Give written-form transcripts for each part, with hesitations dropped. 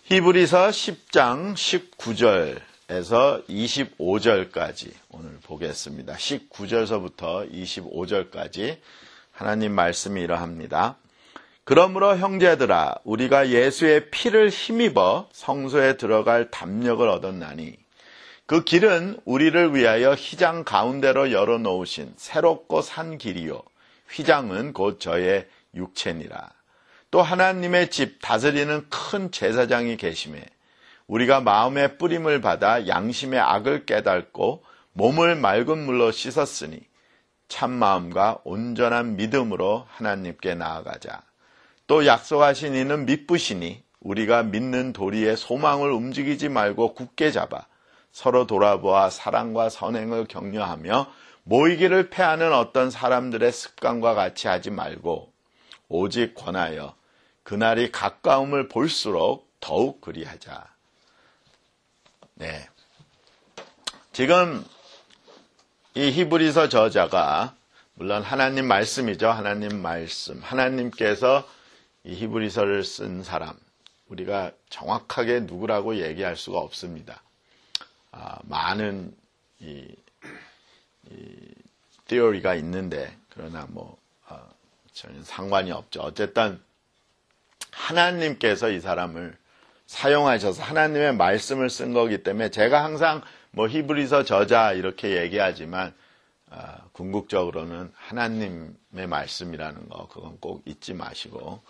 히브리서 10장 19절에서 25절까지 오늘 보겠습니다. 19절서부터 25절까지 하나님 말씀이 이러합니다. 그러므로 형제들아, 우리가 예수의 피를 힘입어 성소에 들어갈 담력을 얻었나니 그 길은 우리를 위하여 휘장 가운데로 열어놓으신 새롭고 산 길이요, 휘장은 곧 저의 육체니라. 또 하나님의 집 다스리는 큰 제사장이 계심에 우리가 마음의 뿌림을 받아 양심의 악을 깨닫고 몸을 맑은 물로 씻었으니 참 마음과 온전한 믿음으로 하나님께 나아가자. 또 약속하신 이는 미쁘시니 우리가 믿는 도리의 소망을 움직이지 말고 굳게 잡아 서로 돌아보아 사랑과 선행을 격려하며 모이기를 패하는 어떤 사람들의 습관과 같이 하지 말고 오직 권하여 그날이 가까움을 볼수록 더욱 그리하자. 네. 지금 이 히브리서 저자가 물론 하나님 말씀이죠. 하나님 말씀. 하나님께서 이 히브리서를 쓴 사람. 우리가 정확하게 누구라고 얘기할 수가 없습니다. 많은 티어리가 있는데 그러나 전혀 상관이 없죠. 어쨌든 하나님께서 이 사람을 사용하셔서 하나님의 말씀을 쓴 거기 때문에 제가 항상 히브리서 저자 이렇게 얘기하지만 궁극적으로는 하나님의 말씀이라는 거 그건 꼭 잊지 마시고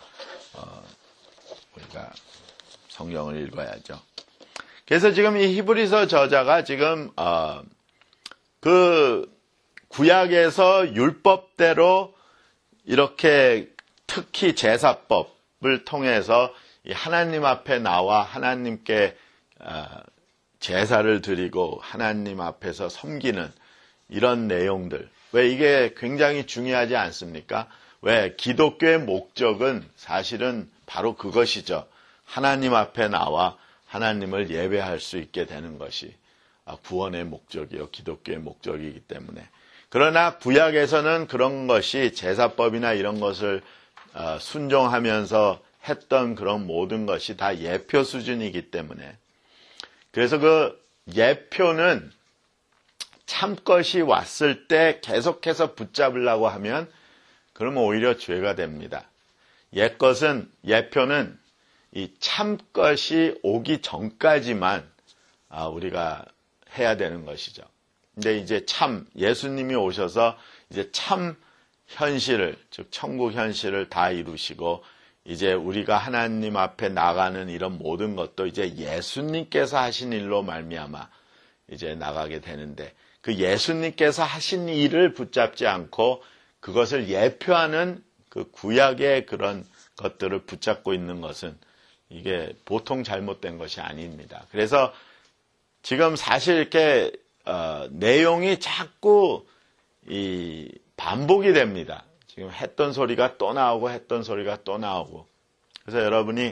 우리가 성경을 읽어야죠. 그래서 지금 이 히브리서 저자가 지금 그 구약에서 율법대로 이렇게 특히 제사법을 통해서 이 하나님 앞에 나와 하나님께 제사를 드리고 하나님 앞에서 섬기는 이런 내용들. 왜 이게 굉장히 중요하지 않습니까? 왜 기독교의 목적은 사실은 바로 그것이죠. 하나님 앞에 나와 하나님을 예배할 수 있게 되는 것이 구원의 목적이요, 기독교의 목적이기 때문에. 그러나 구약에서는 그런 것이 제사법이나 이런 것을 순종하면서 했던 그런 모든 것이 다 예표 수준이기 때문에. 그래서 그 예표는 참것이 왔을 때 계속해서 붙잡으려고 하면 그러면 오히려 죄가 됩니다. 예표는 이 참것이 오기 전까지만 우리가 해야 되는 것이죠. 근데 이제 예수님이 오셔서 이제 참 현실을, 즉 천국 현실을 다 이루시고 이제 우리가 하나님 앞에 나가는 이런 모든 것도 이제 예수님께서 하신 일로 말미암아 이제 나가게 되는데 그 예수님께서 하신 일을 붙잡지 않고 그것을 예표하는 그 구약의 그런 것들을 붙잡고 있는 것은 이게 보통 잘못된 것이 아닙니다. 그래서 지금 사실 이렇게 내용이 자꾸 반복이 됩니다. 지금 했던 소리가 또 나오고 했던 소리가 또 나오고. 그래서 여러분이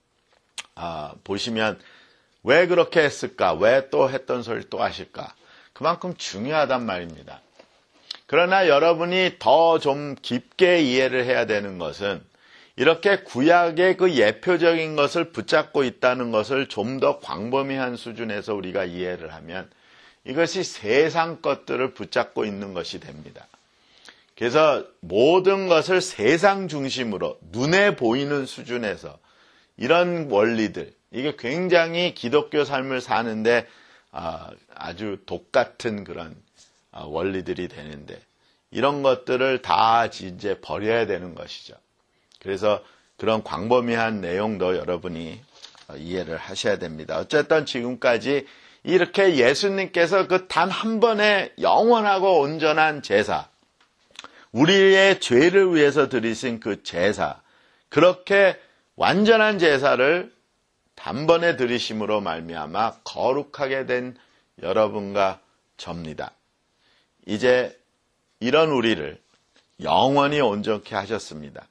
보시면 왜 그렇게 했을까? 왜 또 했던 소리를 또 하실까? 그만큼 중요하단 말입니다. 그러나 여러분이 더 좀 깊게 이해를 해야 되는 것은 이렇게 구약의 그 예표적인 것을 붙잡고 있다는 것을 좀 더 광범위한 수준에서 우리가 이해를 하면 이것이 세상 것들을 붙잡고 있는 것이 됩니다. 그래서 모든 것을 세상 중심으로 눈에 보이는 수준에서 이런 원리들, 이게 굉장히 기독교 삶을 사는데 아주 독 같은 그런 원리들이 되는데 이런 것들을 다 이제 버려야 되는 것이죠. 그래서 그런 광범위한 내용도 여러분이 이해를 하셔야 됩니다. 어쨌든 지금까지 이렇게 예수님께서 그 단 한 번의 영원하고 온전한 제사, 우리의 죄를 위해서 드리신 그 제사, 그렇게 완전한 제사를 단번에 드리심으로 말미암아 거룩하게 된 여러분과 접니다. 이제 이런 우리를 영원히 온전케 하셨습니다.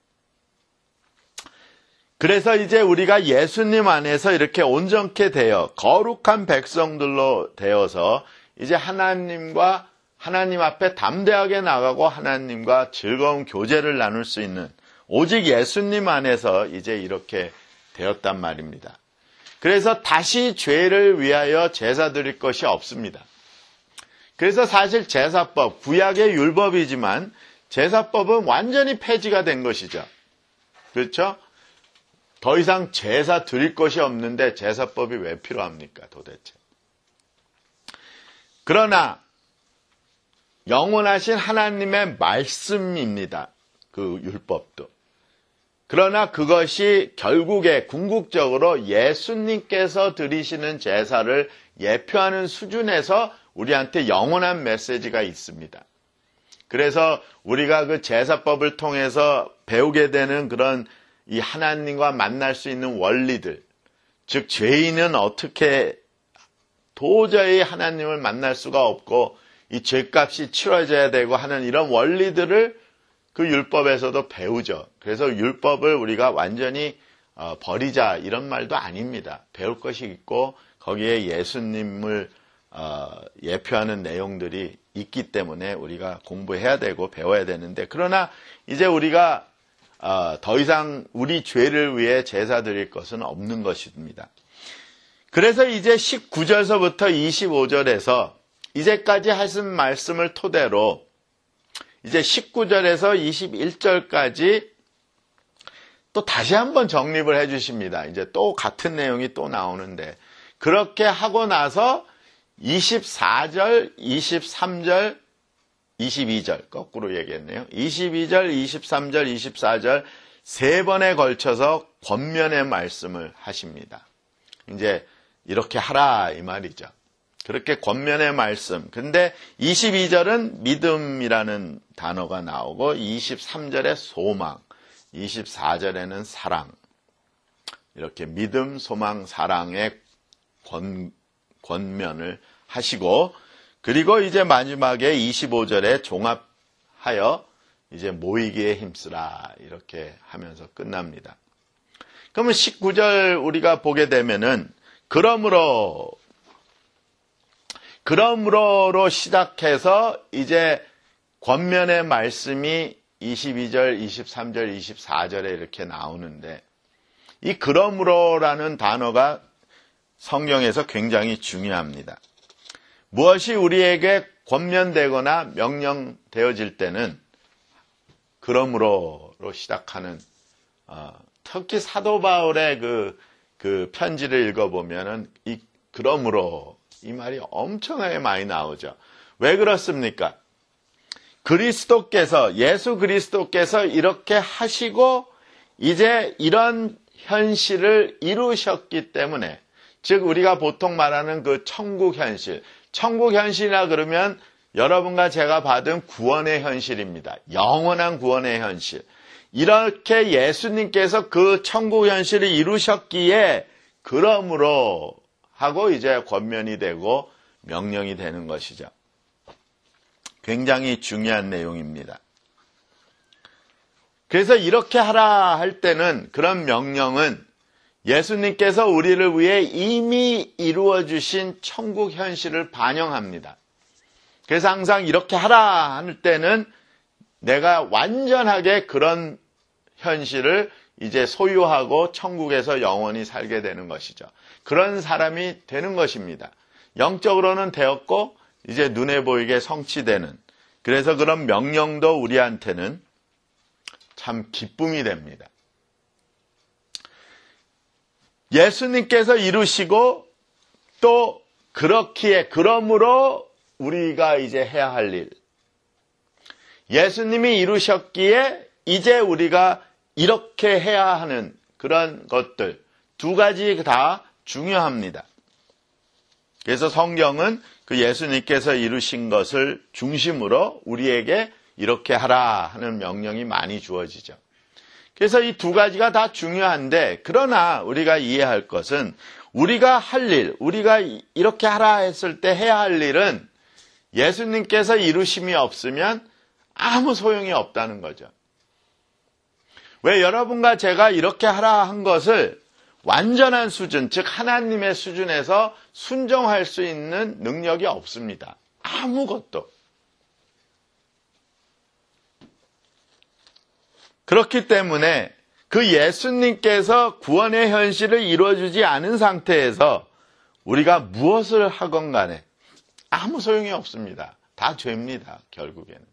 그래서 이제 우리가 예수님 안에서 이렇게 온전케 되어 거룩한 백성들로 되어서 이제 하나님 앞에 담대하게 나가고 하나님과 즐거운 교제를 나눌 수 있는 오직 예수님 안에서 이제 이렇게 되었단 말입니다. 그래서 다시 죄를 위하여 제사 드릴 것이 없습니다. 그래서 사실 제사법, 구약의 율법이지만 제사법은 완전히 폐지가 된 것이죠. 그렇죠? 더 이상 제사 드릴 것이 없는데 제사법이 왜 필요합니까, 도대체? 그러나 영원하신 하나님의 말씀입니다. 그 율법도. 그러나 그것이 결국에 궁극적으로 예수님께서 드리시는 제사를 예표하는 수준에서 우리한테 영원한 메시지가 있습니다. 그래서 우리가 그 제사법을 통해서 배우게 되는 그런 이 하나님과 만날 수 있는 원리들, 즉 죄인은 어떻게 도저히 하나님을 만날 수가 없고 이 죄값이 치러져야 되고 하는 이런 원리들을 그 율법에서도 배우죠. 그래서 율법을 우리가 완전히 버리자 이런 말도 아닙니다. 배울 것이 있고 거기에 예수님을 예표하는 내용들이 있기 때문에 우리가 공부해야 되고 배워야 되는데, 그러나 이제 우리가 더 이상 우리 죄를 위해 제사 드릴 것은 없는 것입니다. 그래서 이제 19절서부터 25절에서 이제까지 하신 말씀을 토대로 이제 19절에서 21절까지 또 다시 한번 정립을 해 주십니다. 이제 또 같은 내용이 또 나오는데, 그렇게 하고 나서 24절, 23절, 22절 거꾸로 얘기했네요. 22절, 23절, 24절 세 번에 걸쳐서 권면의 말씀을 하십니다. 이제 이렇게 하라 이 말이죠. 그렇게 권면의 말씀. 근데 22절은 믿음이라는 단어가 나오고 23절에 소망, 24절에는 사랑. 이렇게 믿음, 소망, 사랑의 권면을 하시고, 그리고 이제 마지막에 25절에 종합하여 이제 모이기에 힘쓰라 이렇게 하면서 끝납니다. 그러면 19절 우리가 보게 되면은 그러므로로 시작해서 이제 권면의 말씀이 22절, 23절, 24절에 이렇게 나오는데, 이 그러므로라는 단어가 성경에서 굉장히 중요합니다. 무엇이 우리에게 권면되거나 명령되어질 때는 그러므로로 시작하는, 특히 사도 바울의 그 편지를 읽어보면은 이 그러므로 이 말이 엄청나게 많이 나오죠. 왜 그렇습니까? 예수 그리스도께서 이렇게 하시고 이제 이런 현실을 이루셨기 때문에, 즉 우리가 보통 말하는 그 천국 현실이라 그러면 여러분과 제가 받은 구원의 현실입니다. 영원한 구원의 현실. 이렇게 예수님께서 그 천국 현실을 이루셨기에 그러므로 하고 이제 권면이 되고 명령이 되는 것이죠. 굉장히 중요한 내용입니다. 그래서 이렇게 하라 할 때는 그런 명령은 예수님께서 우리를 위해 이미 이루어 주신 천국 현실을 반영합니다. 그래서 항상 이렇게 하라 할 때는 내가 완전하게 그런 현실을 이제 소유하고 천국에서 영원히 살게 되는 것이죠. 그런 사람이 되는 것입니다. 영적으로는 되었고 이제 눈에 보이게 성취되는, 그래서 그런 명령도 우리한테는 참 기쁨이 됩니다. 예수님께서 이루시고 또 그렇기에, 그러므로 우리가 이제 해야 할 일, 예수님이 이루셨기에 이제 우리가 이렇게 해야 하는 그런 것들, 두 가지 다 중요합니다. 그래서 성경은 그 예수님께서 이루신 것을 중심으로 우리에게 이렇게 하라 하는 명령이 많이 주어지죠. 그래서 이 두 가지가 다 중요한데, 그러나 우리가 이해할 것은 우리가 할 일, 우리가 이렇게 하라 했을 때 해야 할 일은 예수님께서 이루심이 없으면 아무 소용이 없다는 거죠. 왜 여러분과 제가 이렇게 하라 한 것을 완전한 수준, 즉 하나님의 수준에서 순종할 수 있는 능력이 없습니다. 아무것도. 그렇기 때문에 그 예수님께서 구원의 현실을 이루어주지 않은 상태에서 우리가 무엇을 하건 간에 아무 소용이 없습니다. 다 죄입니다, 결국에는.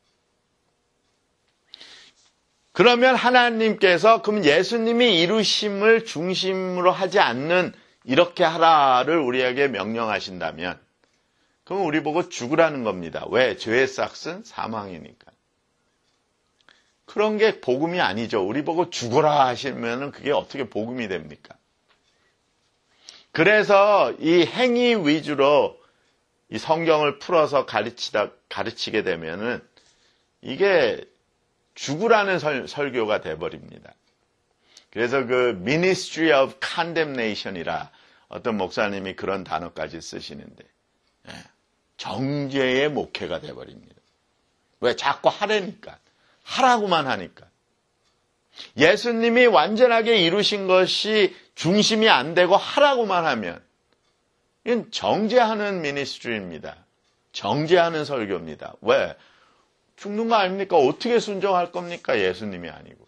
그러면 하나님께서 그럼 예수님이 이루심을 중심으로 하지 않는 이렇게 하라를 우리에게 명령하신다면 그럼 우리 보고 죽으라는 겁니다. 왜? 죄의 삭은 사망이니까. 그런 게 복음이 아니죠. 우리 보고 죽어라 하시면 그게 어떻게 복음이 됩니까? 그래서 이 행위 위주로 이 성경을 풀어서 가르치게 되면은 이게 죽으라는 설교가 돼버립니다. 그래서 그 Ministry of Condemnation이라 어떤 목사님이 그런 단어까지 쓰시는데 정죄의 목회가 돼버립니다. 왜? 자꾸 하라니까. 하라고만 하니까. 예수님이 완전하게 이루신 것이 중심이 안 되고 하라고만 하면 이건 정죄하는 미니스트리입니다. 정죄하는 설교입니다. 왜? 죽는 거 아닙니까? 어떻게 순종할 겁니까? 예수님이 아니고.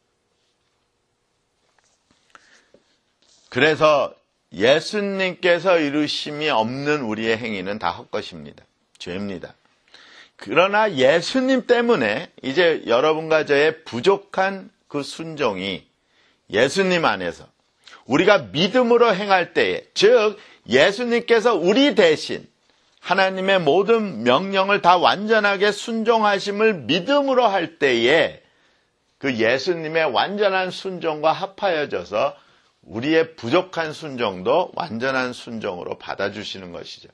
그래서 예수님께서 이루심이 없는 우리의 행위는 다 헛것입니다. 죄입니다. 그러나 예수님 때문에 이제 여러분과 저의 부족한 그 순종이 예수님 안에서 우리가 믿음으로 행할 때에, 즉 예수님께서 우리 대신 하나님의 모든 명령을 다 완전하게 순종하심을 믿음으로 할 때에 그 예수님의 완전한 순종과 합하여져서 우리의 부족한 순종도 완전한 순종으로 받아주시는 것이죠.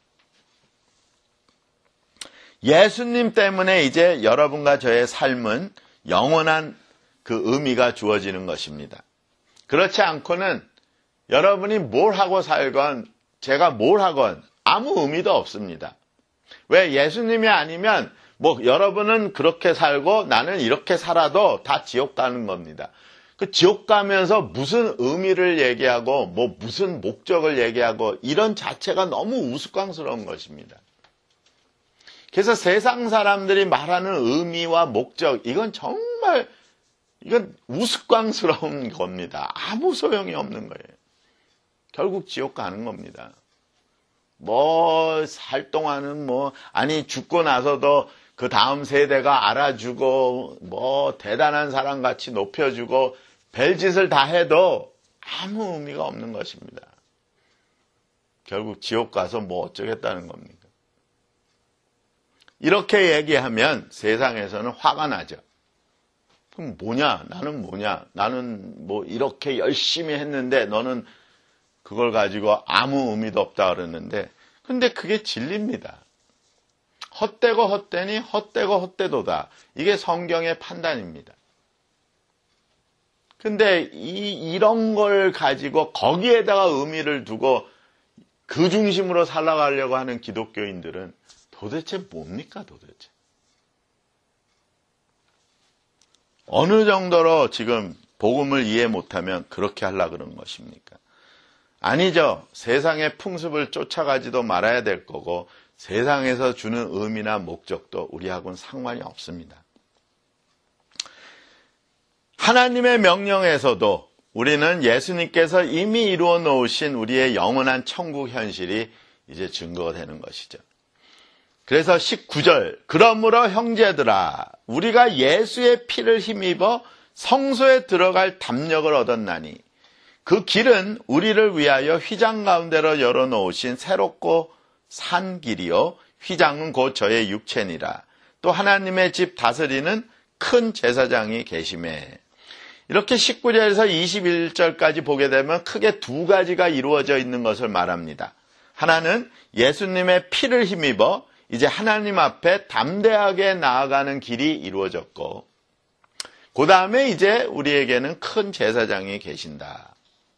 예수님 때문에 이제 여러분과 저의 삶은 영원한 그 의미가 주어지는 것입니다. 그렇지 않고는 여러분이 뭘 하고 살건 제가 뭘 하건 아무 의미도 없습니다. 왜? 예수님이 아니면 여러분은 그렇게 살고 나는 이렇게 살아도 다 지옥 가는 겁니다. 그 지옥 가면서 무슨 의미를 얘기하고 무슨 목적을 얘기하고 이런 자체가 너무 우스꽝스러운 것입니다. 그래서 세상 사람들이 말하는 의미와 목적, 이건 우스꽝스러운 겁니다. 아무 소용이 없는 거예요. 결국 지옥 가는 겁니다. 살 동안은 죽고 나서도 그 다음 세대가 알아주고, 대단한 사람같이 높여주고, 별짓을 다 해도 아무 의미가 없는 것입니다. 결국 지옥 가서 어쩌겠다는 겁니까? 이렇게 얘기하면 세상에서는 화가 나죠. 그럼 뭐냐? 나는 뭐냐? 나는 이렇게 열심히 했는데 너는 그걸 가지고 아무 의미도 없다 그러는데, 근데 그게 진리입니다. 헛되고 헛되니 헛되고 헛되도다. 이게 성경의 판단입니다. 근데 이런 걸 가지고 거기에다가 의미를 두고 그 중심으로 살아가려고 하는 기독교인들은 도대체 뭡니까 도대체? 어느 정도로 지금 복음을 이해 못하면 그렇게 하려고 그런 것입니까? 아니죠. 세상의 풍습을 쫓아가지도 말아야 될 거고 세상에서 주는 의미나 목적도 우리하고는 상관이 없습니다. 하나님의 명령에서도 우리는 예수님께서 이미 이루어 놓으신 우리의 영원한 천국 현실이 이제 증거가 되는 것이죠. 그래서 19절, 그러므로 형제들아 우리가 예수의 피를 힘입어 성소에 들어갈 담력을 얻었나니 그 길은 우리를 위하여 휘장 가운데로 열어놓으신 새롭고 산 길이요 휘장은 곧 저의 육체니라. 또 하나님의 집 다스리는 큰 제사장이 계시매. 이렇게 19절에서 21절까지 보게 되면 크게 두 가지가 이루어져 있는 것을 말합니다. 하나는 예수님의 피를 힘입어 이제 하나님 앞에 담대하게 나아가는 길이 이루어졌고, 그 다음에 이제 우리에게는 큰 제사장이 계신다.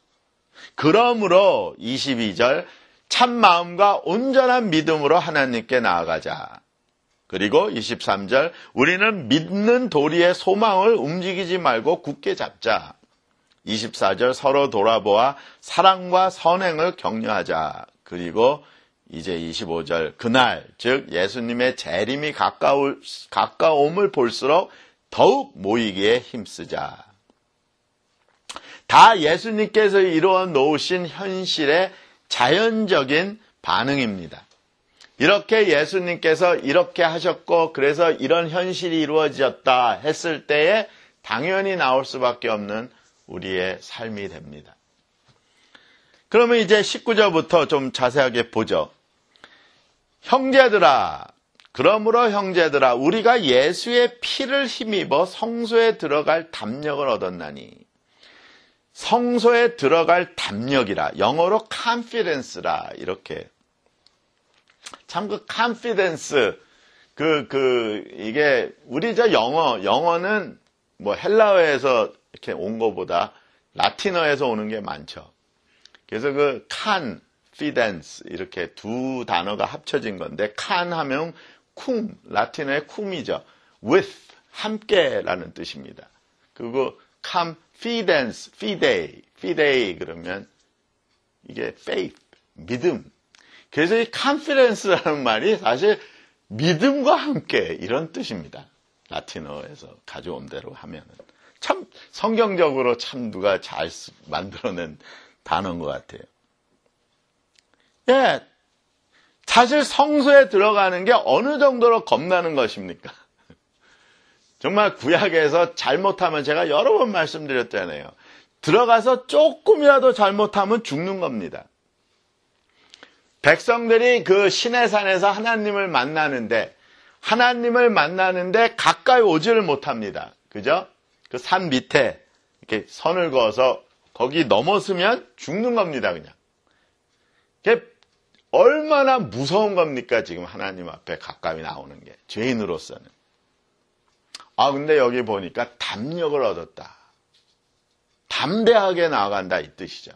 그러므로 22절 참 마음과 온전한 믿음으로 하나님께 나아가자. 그리고 23절 우리는 믿는 도리의 소망을 움직이지 말고 굳게 잡자. 24절 서로 돌아보아 사랑과 선행을 격려하자. 그리고 이제 25절 그날 즉 예수님의 재림이 가까움을 볼수록 더욱 모이기에 힘쓰자. 다 예수님께서 이루어 놓으신 현실의 자연적인 반응입니다. 이렇게 예수님께서 이렇게 하셨고 그래서 이런 현실이 이루어졌다 했을 때에 당연히 나올 수밖에 없는 우리의 삶이 됩니다. 그러면 이제 19절부터 좀 자세하게 보죠. 형제들아, 그러므로 형제들아, 우리가 예수의 피를 힘입어 성소에 들어갈 담력을 얻었나니. 성소에 들어갈 담력이라, 영어로 confidence라, 이렇게. 참 그 confidence, 이게, 우리 영어는 뭐 헬라어에서 이렇게 온 거보다 라틴어에서 오는 게 많죠. 그래서 그 confidence 이렇게 두 단어가 합쳐진 건데 can 하면 쿰, 라틴어의 쿰이죠. with, 함께라는 뜻입니다. 그리고 confidence, fidei 그러면 이게 faith, 믿음. 그래서 이 confidence라는 말이 사실 믿음과 함께 이런 뜻입니다. 라틴어에서 가져온 대로 하면은. 참 성경적으로 참 누가 잘 만들어낸 단어인 것 같아요. 예, 사실 성소에 들어가는 게 어느 정도로 겁나는 것입니까? 정말 구약에서 잘못하면 제가 여러 번 말씀드렸잖아요. 들어가서 조금이라도 잘못하면 죽는 겁니다. 백성들이 그 시내산에서 하나님을 만나는데 가까이 오지를 못합니다. 그죠? 그 산 밑에 이렇게 선을 그어서 거기 넘어서면 죽는 겁니다, 그냥. 그게 얼마나 무서운 겁니까, 지금 하나님 앞에 가까이 나오는 게. 죄인으로서는. 근데 여기 보니까 담력을 얻었다. 담대하게 나아간다, 이 뜻이죠.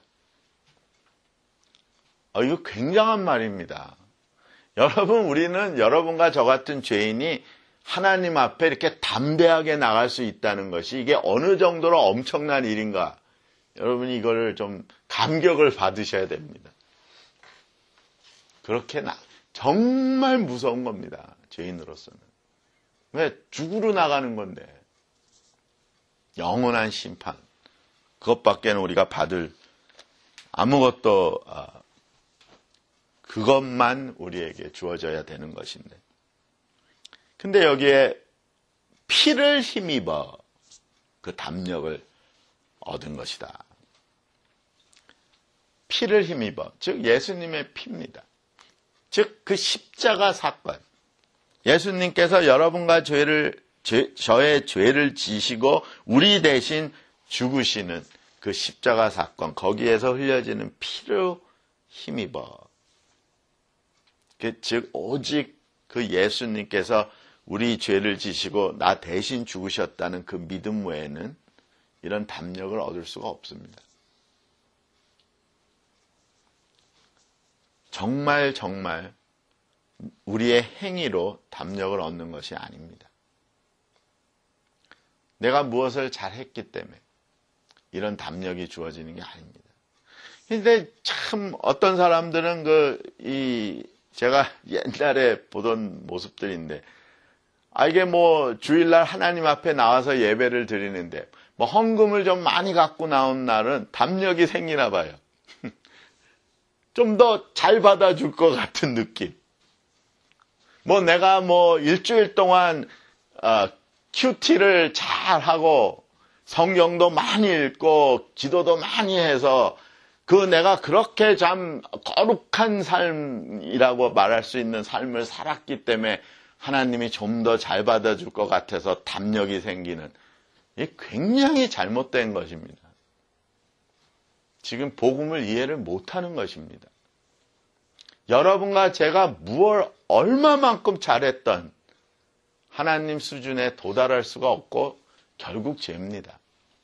이거 굉장한 말입니다. 여러분, 우리는 여러분과 저 같은 죄인이 하나님 앞에 이렇게 담대하게 나갈 수 있다는 것이 이게 어느 정도로 엄청난 일인가. 여러분이 이거를 좀 감격을 받으셔야 됩니다. 그렇게 정말 무서운 겁니다. 죄인으로서는. 왜? 죽으러 나가는 건데. 영원한 심판. 그것밖에는 우리가 받을 아무것도 그것만 우리에게 주어져야 되는 것인데. 근데 여기에 피를 힘입어 그 담력을 얻은 것이다. 피를 힘입어. 즉 예수님의 피입니다. 즉 그 십자가 사건. 예수님께서 여러분과 저의 죄를 지시고 우리 대신 죽으시는 그 십자가 사건. 거기에서 흘려지는 피로 힘입어. 즉 오직 그 예수님께서 우리 죄를 지시고 나 대신 죽으셨다는 그 믿음 외에는 이런 담력을 얻을 수가 없습니다. 정말 우리의 행위로 담력을 얻는 것이 아닙니다. 내가 무엇을 잘했기 때문에 이런 담력이 주어지는 게 아닙니다. 근데 참 어떤 사람들은 제가 옛날에 보던 모습들인데 이게 뭐 주일날 하나님 앞에 나와서 예배를 드리는데 뭐 헌금을 좀 많이 갖고 나온 날은 담력이 생기나 봐요. 좀 더 잘 받아줄 것 같은 느낌. 뭐 내가 뭐 일주일 동안 큐티를 잘 하고 성경도 많이 읽고 기도도 많이 해서 내가 그렇게 참 거룩한 삶이라고 말할 수 있는 삶을 살았기 때문에 하나님이 좀 더 잘 받아줄 것 같아서 담력이 생기는, 이게 굉장히 잘못된 것입니다. 지금 복음을 이해를 못하는 것입니다. 여러분과 제가 얼마만큼 잘했던 하나님 수준에 도달할 수가 없고 결국 죄입니다.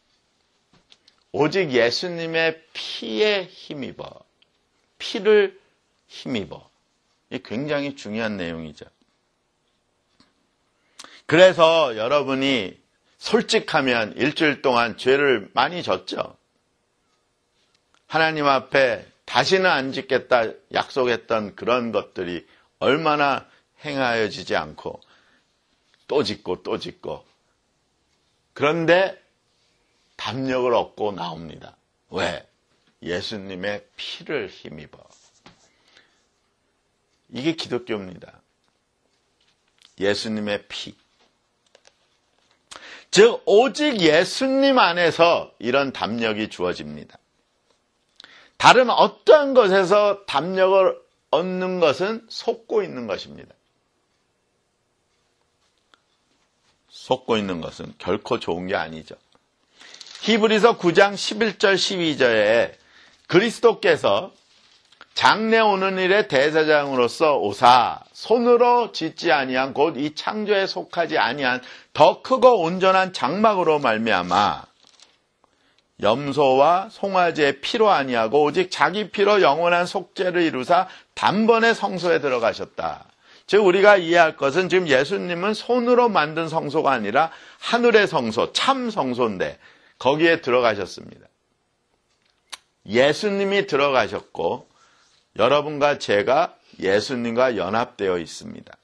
오직 예수님의 피에 힘입어, 피를 힘입어. 이게 굉장히 중요한 내용이죠. 그래서 여러분이 솔직하면 일주일 동안 죄를 많이 졌죠. 하나님 앞에 다시는 안 짓겠다 약속했던 그런 것들이 얼마나 행하여지지 않고 또 짓고 또 짓고, 그런데 담력을 얻고 나옵니다. 왜? 예수님의 피를 힘입어. 이게 기독교입니다. 예수님의 피. 즉 오직 예수님 안에서 이런 담력이 주어집니다. 다른 어떠한 것에서 담력을 얻는 것은 속고 있는 것입니다. 속고 있는 것은 결코 좋은 게 아니죠. 히브리서 9장 11절 12절에 그리스도께서 장래 오는 일의 대제사장으로서 오사 손으로 짓지 아니한 곧 이 창조에 속하지 아니한 더 크고 온전한 장막으로 말미암아 염소와 송아지의 피로 아니하고 오직 자기 피로 영원한 속죄를 이루사 단번에 성소에 들어가셨다. 즉 우리가 이해할 것은 지금 예수님은 손으로 만든 성소가 아니라 하늘의 성소, 참 성소인데 거기에 들어가셨습니다. 예수님이 들어가셨고 여러분과 제가 예수님과 연합되어 있습니다.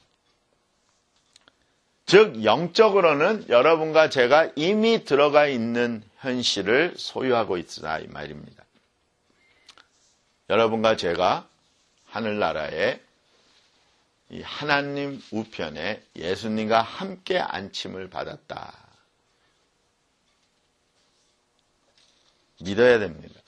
즉 영적으로는 여러분과 제가 이미 들어가 있는 현실을 소유하고 있으라 이 말입니다. 여러분과 제가 하늘나라에 이 하나님 우편에 예수님과 함께 안침을 받았다. 믿어야 됩니다.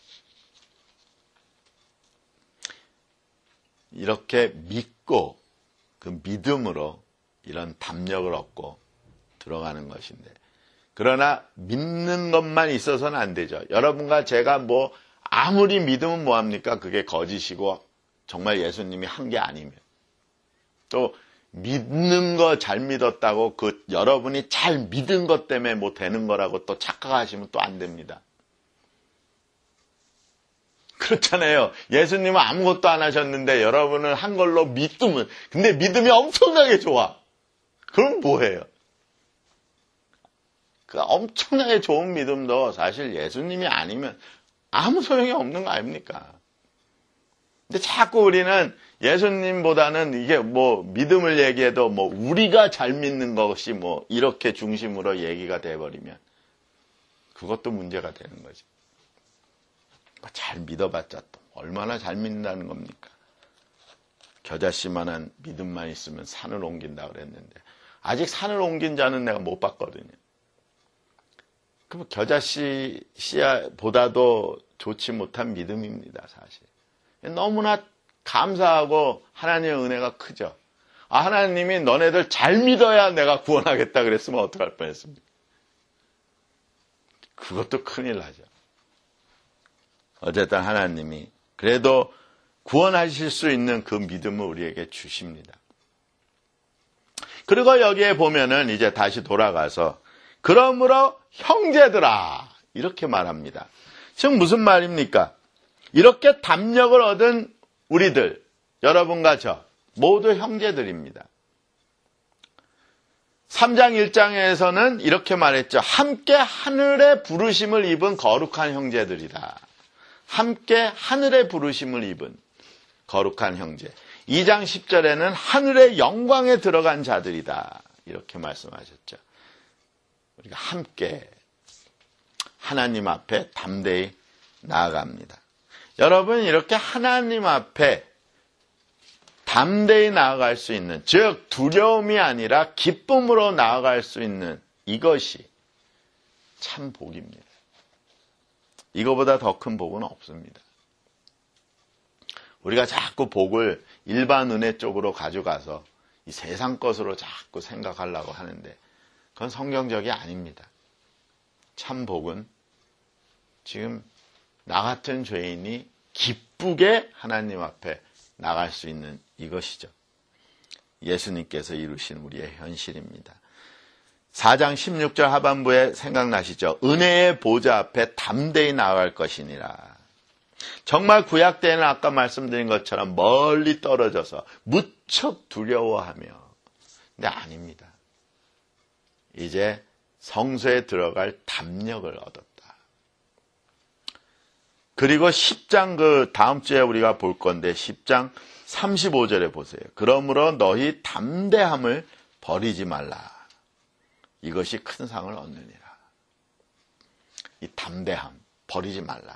이렇게 믿고 그 믿음으로 이런 담력을 얻고 들어가는 것인데 그러나 믿는 것만 있어서는 안 되죠. 여러분과 제가 뭐 아무리 믿으면 뭐합니까? 그게 거짓이고 정말 예수님이 한 게 아니면 또 믿는 거 잘 믿었다고 그 여러분이 잘 믿은 것 때문에 뭐 되는 거라고 또 착각하시면 또 안 됩니다. 그렇잖아요. 예수님은 아무것도 안 하셨는데 여러분은 한 걸로 믿으면 근데 믿음이 엄청나게 좋아. 그럼 뭐해요? 그 엄청나게 좋은 믿음도 사실 예수님이 아니면 아무 소용이 없는 거 아닙니까? 근데 자꾸 우리는 예수님보다는 이게 뭐 믿음을 얘기해도 뭐 우리가 잘 믿는 것이 뭐 이렇게 중심으로 얘기가 돼버리면 그것도 문제가 되는 거지. 잘 믿어봤자 또 얼마나 잘 믿는다는 겁니까? 겨자씨만한 믿음만 있으면 산을 옮긴다 그랬는데 아직 산을 옮긴 자는 내가 못 봤거든요. 그럼 겨자씨 씨보다도 좋지 못한 믿음입니다, 사실. 너무나 감사하고 하나님의 은혜가 크죠. 하나님이 너네들 잘 믿어야 내가 구원하겠다 그랬으면 어떡할 뻔했습니까? 그것도 큰일 나죠. 어쨌든 하나님이 그래도 구원하실 수 있는 그 믿음을 우리에게 주십니다. 그리고 여기에 보면은 이제 다시 돌아가서 그러므로 형제들아 이렇게 말합니다. 지금 무슨 말입니까? 이렇게 담력을 얻은 우리들, 여러분과 저 모두 형제들입니다. 3장 1장에서는 이렇게 말했죠. 함께 하늘의 부르심을 입은 거룩한 형제들이다. 함께 하늘의 부르심을 입은 거룩한 형제. 2장 10절에는 하늘의 영광에 들어간 자들이다. 이렇게 말씀하셨죠. 우리가 함께 하나님 앞에 담대히 나아갑니다. 여러분 이렇게 하나님 앞에 담대히 나아갈 수 있는, 즉 두려움이 아니라 기쁨으로 나아갈 수 있는 이것이 참 복입니다. 이거보다 더 큰 복은 없습니다. 우리가 자꾸 복을 일반 은혜 쪽으로 가져가서 이 세상 것으로 자꾸 생각하려고 하는데 그건 성경적이 아닙니다. 참 복은 지금 나 같은 죄인이 기쁘게 하나님 앞에 나갈 수 있는 이것이죠. 예수님께서 이루신 우리의 현실입니다. 4장 16절 하반부에 생각나시죠? 은혜의 보좌 앞에 담대히 나아갈 것이니라. 정말 구약 때는 아까 말씀드린 것처럼 멀리 떨어져서 무척 두려워하며, 근데 아닙니다. 이제 성소에 들어갈 담력을 얻었다. 그리고 10장 그 다음 주에 우리가 볼 건데 10장 35절에 보세요. 그러므로 너희 담대함을 버리지 말라. 이것이 큰 상을 얻느니라. 이 담대함 버리지 말라.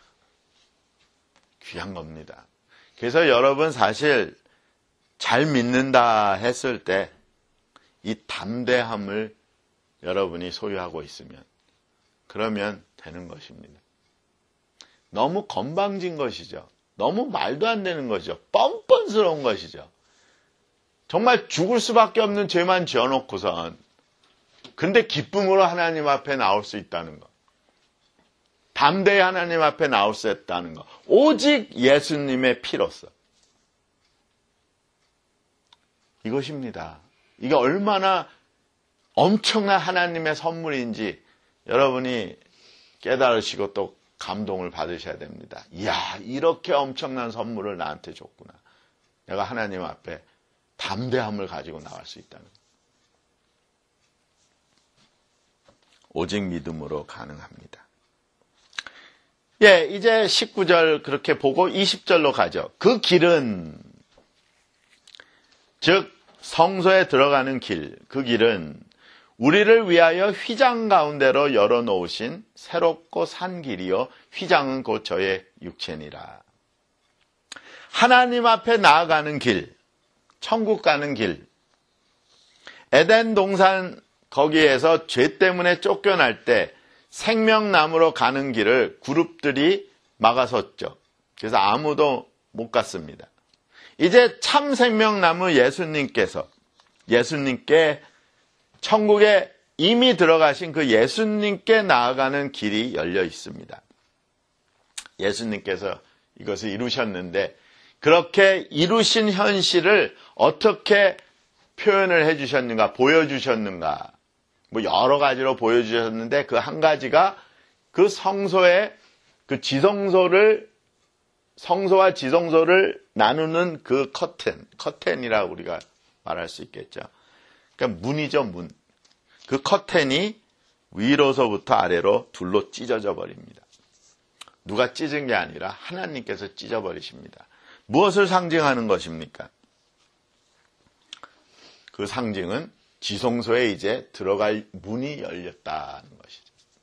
귀한 겁니다. 그래서 여러분 사실 잘 믿는다 했을 때 이 담대함을 여러분이 소유하고 있으면 그러면 되는 것입니다. 너무 건방진 것이죠. 너무 말도 안 되는 것이죠. 뻔뻔스러운 것이죠. 정말 죽을 수밖에 없는 죄만 지어놓고선 근데 기쁨으로 하나님 앞에 나올 수 있다는 것. 담대히 하나님 앞에 나올 수 있다는 것. 오직 예수님의 피로서. 이것입니다. 이게 얼마나 엄청난 하나님의 선물인지 여러분이 깨달으시고 또 감동을 받으셔야 됩니다. 이야, 이렇게 엄청난 선물을 나한테 줬구나. 내가 하나님 앞에 담대함을 가지고 나갈 수 있다는 것. 오직 믿음으로 가능합니다. 예, 이제 19절 그렇게 보고 20절로 가죠. 그 길은, 즉 성소에 들어가는 길, 그 길은 우리를 위하여 휘장 가운데로 열어놓으신 새롭고 산 길이요 휘장은 곧 저의 육체니라. 하나님 앞에 나아가는 길, 천국 가는 길, 에덴 동산 거기에서 죄 때문에 쫓겨날 때 생명나무로 가는 길을 그룹들이 막아섰죠. 그래서 아무도 못 갔습니다. 이제 참 생명나무 예수님께 천국에 이미 들어가신 그 예수님께 나아가는 길이 열려 있습니다. 예수님께서 이것을 이루셨는데 그렇게 이루신 현실을 어떻게 표현을 해주셨는가, 보여주셨는가, 뭐 여러 가지로 보여주셨는데 그 한 가지가 그 성소의 그 성소와 지성소를 나누는 그 커튼이라고 우리가 말할 수 있겠죠. 그러니까 문이죠, 문. 그 커튼이 위로서부터 아래로 둘로 찢어져 버립니다. 누가 찢은 게 아니라 하나님께서 찢어버리십니다. 무엇을 상징하는 것입니까? 그 상징은 지성소에 이제 들어갈 문이 열렸다는 것이죠.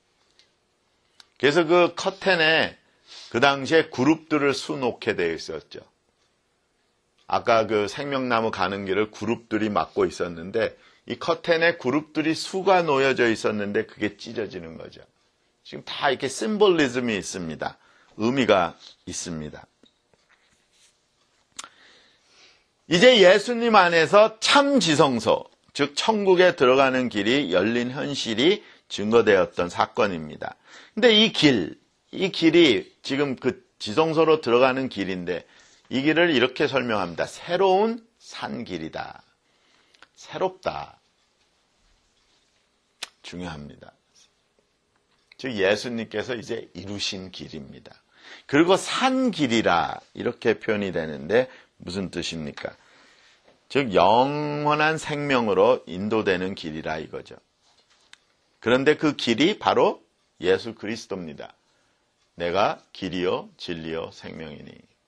그래서 그 커튼에 그 당시에 그룹들을 수놓게 되어 있었죠. 아까 그 생명나무 가는 길을 그룹들이 막고 있었는데 이 커튼에 그룹들이 수가 놓여져 있었는데 그게 찢어지는 거죠. 지금 다 이렇게 심볼리즘이 있습니다. 의미가 있습니다. 이제 예수님 안에서 참 지성소, 즉 천국에 들어가는 길이 열린 현실이 증거되었던 사건입니다. 근데 이 길이 지금 그 지성소로 들어가는 길인데 이 길을 이렇게 설명합니다. 새로운 산길이다. 새롭다. 중요합니다. 즉 예수님께서 이제 이루신 길입니다. 그리고 산길이라 이렇게 표현이 되는데 무슨 뜻입니까? 즉 영원한 생명으로 인도되는 길이라 이거죠. 그런데 그 길이 바로 예수 그리스도입니다. 내가 길이요 진리요 생명이니.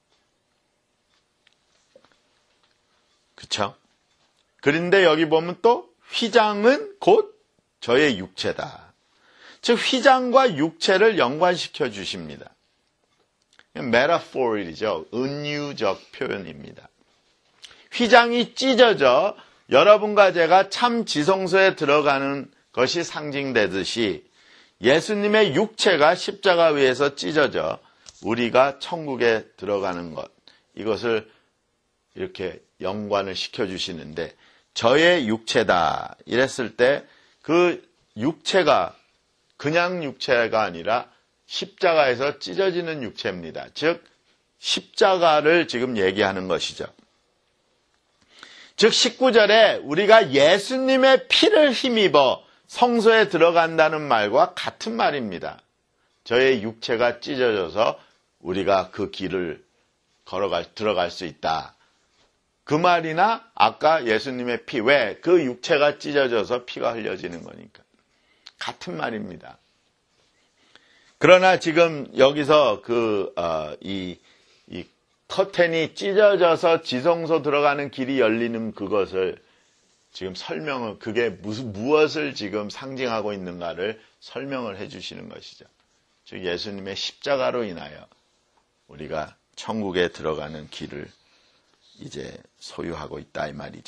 그렇죠? 그런데 여기 보면 또 휘장은 곧 저의 육체다. 즉 휘장과 육체를 연관시켜 주십니다. 메타포리죠. 은유적 표현입니다. 휘장이 찢어져 여러분과 제가 참 지성소에 들어가는 것이 상징되듯이 예수님의 육체가 십자가 위에서 찢어져 우리가 천국에 들어가는 것, 이것을 이렇게 연관을 시켜주시는데 저의 육체다 이랬을 때 그 육체가 그냥 육체가 아니라 십자가에서 찢어지는 육체입니다. 즉 십자가를 지금 얘기하는 것이죠. 즉 19절에 우리가 예수님의 피를 힘입어 성소에 들어간다는 말과 같은 말입니다. 저의 육체가 찢어져서 우리가 그 길을 들어갈 수 있다. 그 말이나 아까 예수님의 피, 왜? 그 육체가 찢어져서 피가 흘려지는 거니까. 같은 말입니다. 그러나 지금 여기서 이 커튼이 찢어져서 지성소 들어가는 길이 열리는 그것을 지금 그게 무엇을 지금 상징하고 있는가를 설명을 해 주시는 것이죠. 즉 예수님의 십자가로 인하여 우리가 천국에 들어가는 길을 이제 소유하고 있다 이 말이죠.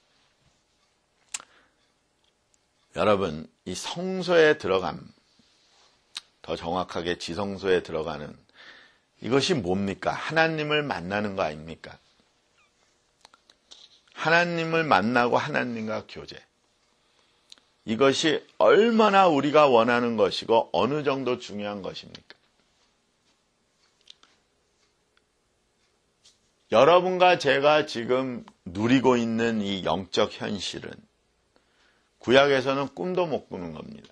여러분, 이 성소에 들어감, 더 정확하게 지성소에 들어가는 이것이 뭡니까? 하나님을 만나는 거 아닙니까? 하나님을 만나고 하나님과 교제. 이것이 얼마나 우리가 원하는 것이고 어느 정도 중요한 것입니까? 여러분과 제가 지금 누리고 있는 이 영적 현실은 구약에서는 꿈도 못 꾸는 겁니다.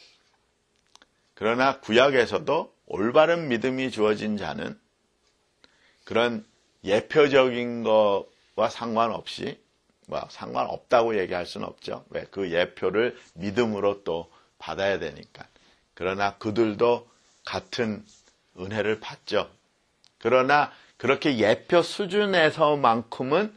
그러나 구약에서도 올바른 믿음이 주어진 자는 그런 예표적인 것과 상관없이, 상관없다고 얘기할 수는 없죠. 왜? 그 예표를 믿음으로 또 받아야 되니까. 그러나 그들도 같은 은혜를 받죠. 그러나 그렇게 예표 수준에서만큼은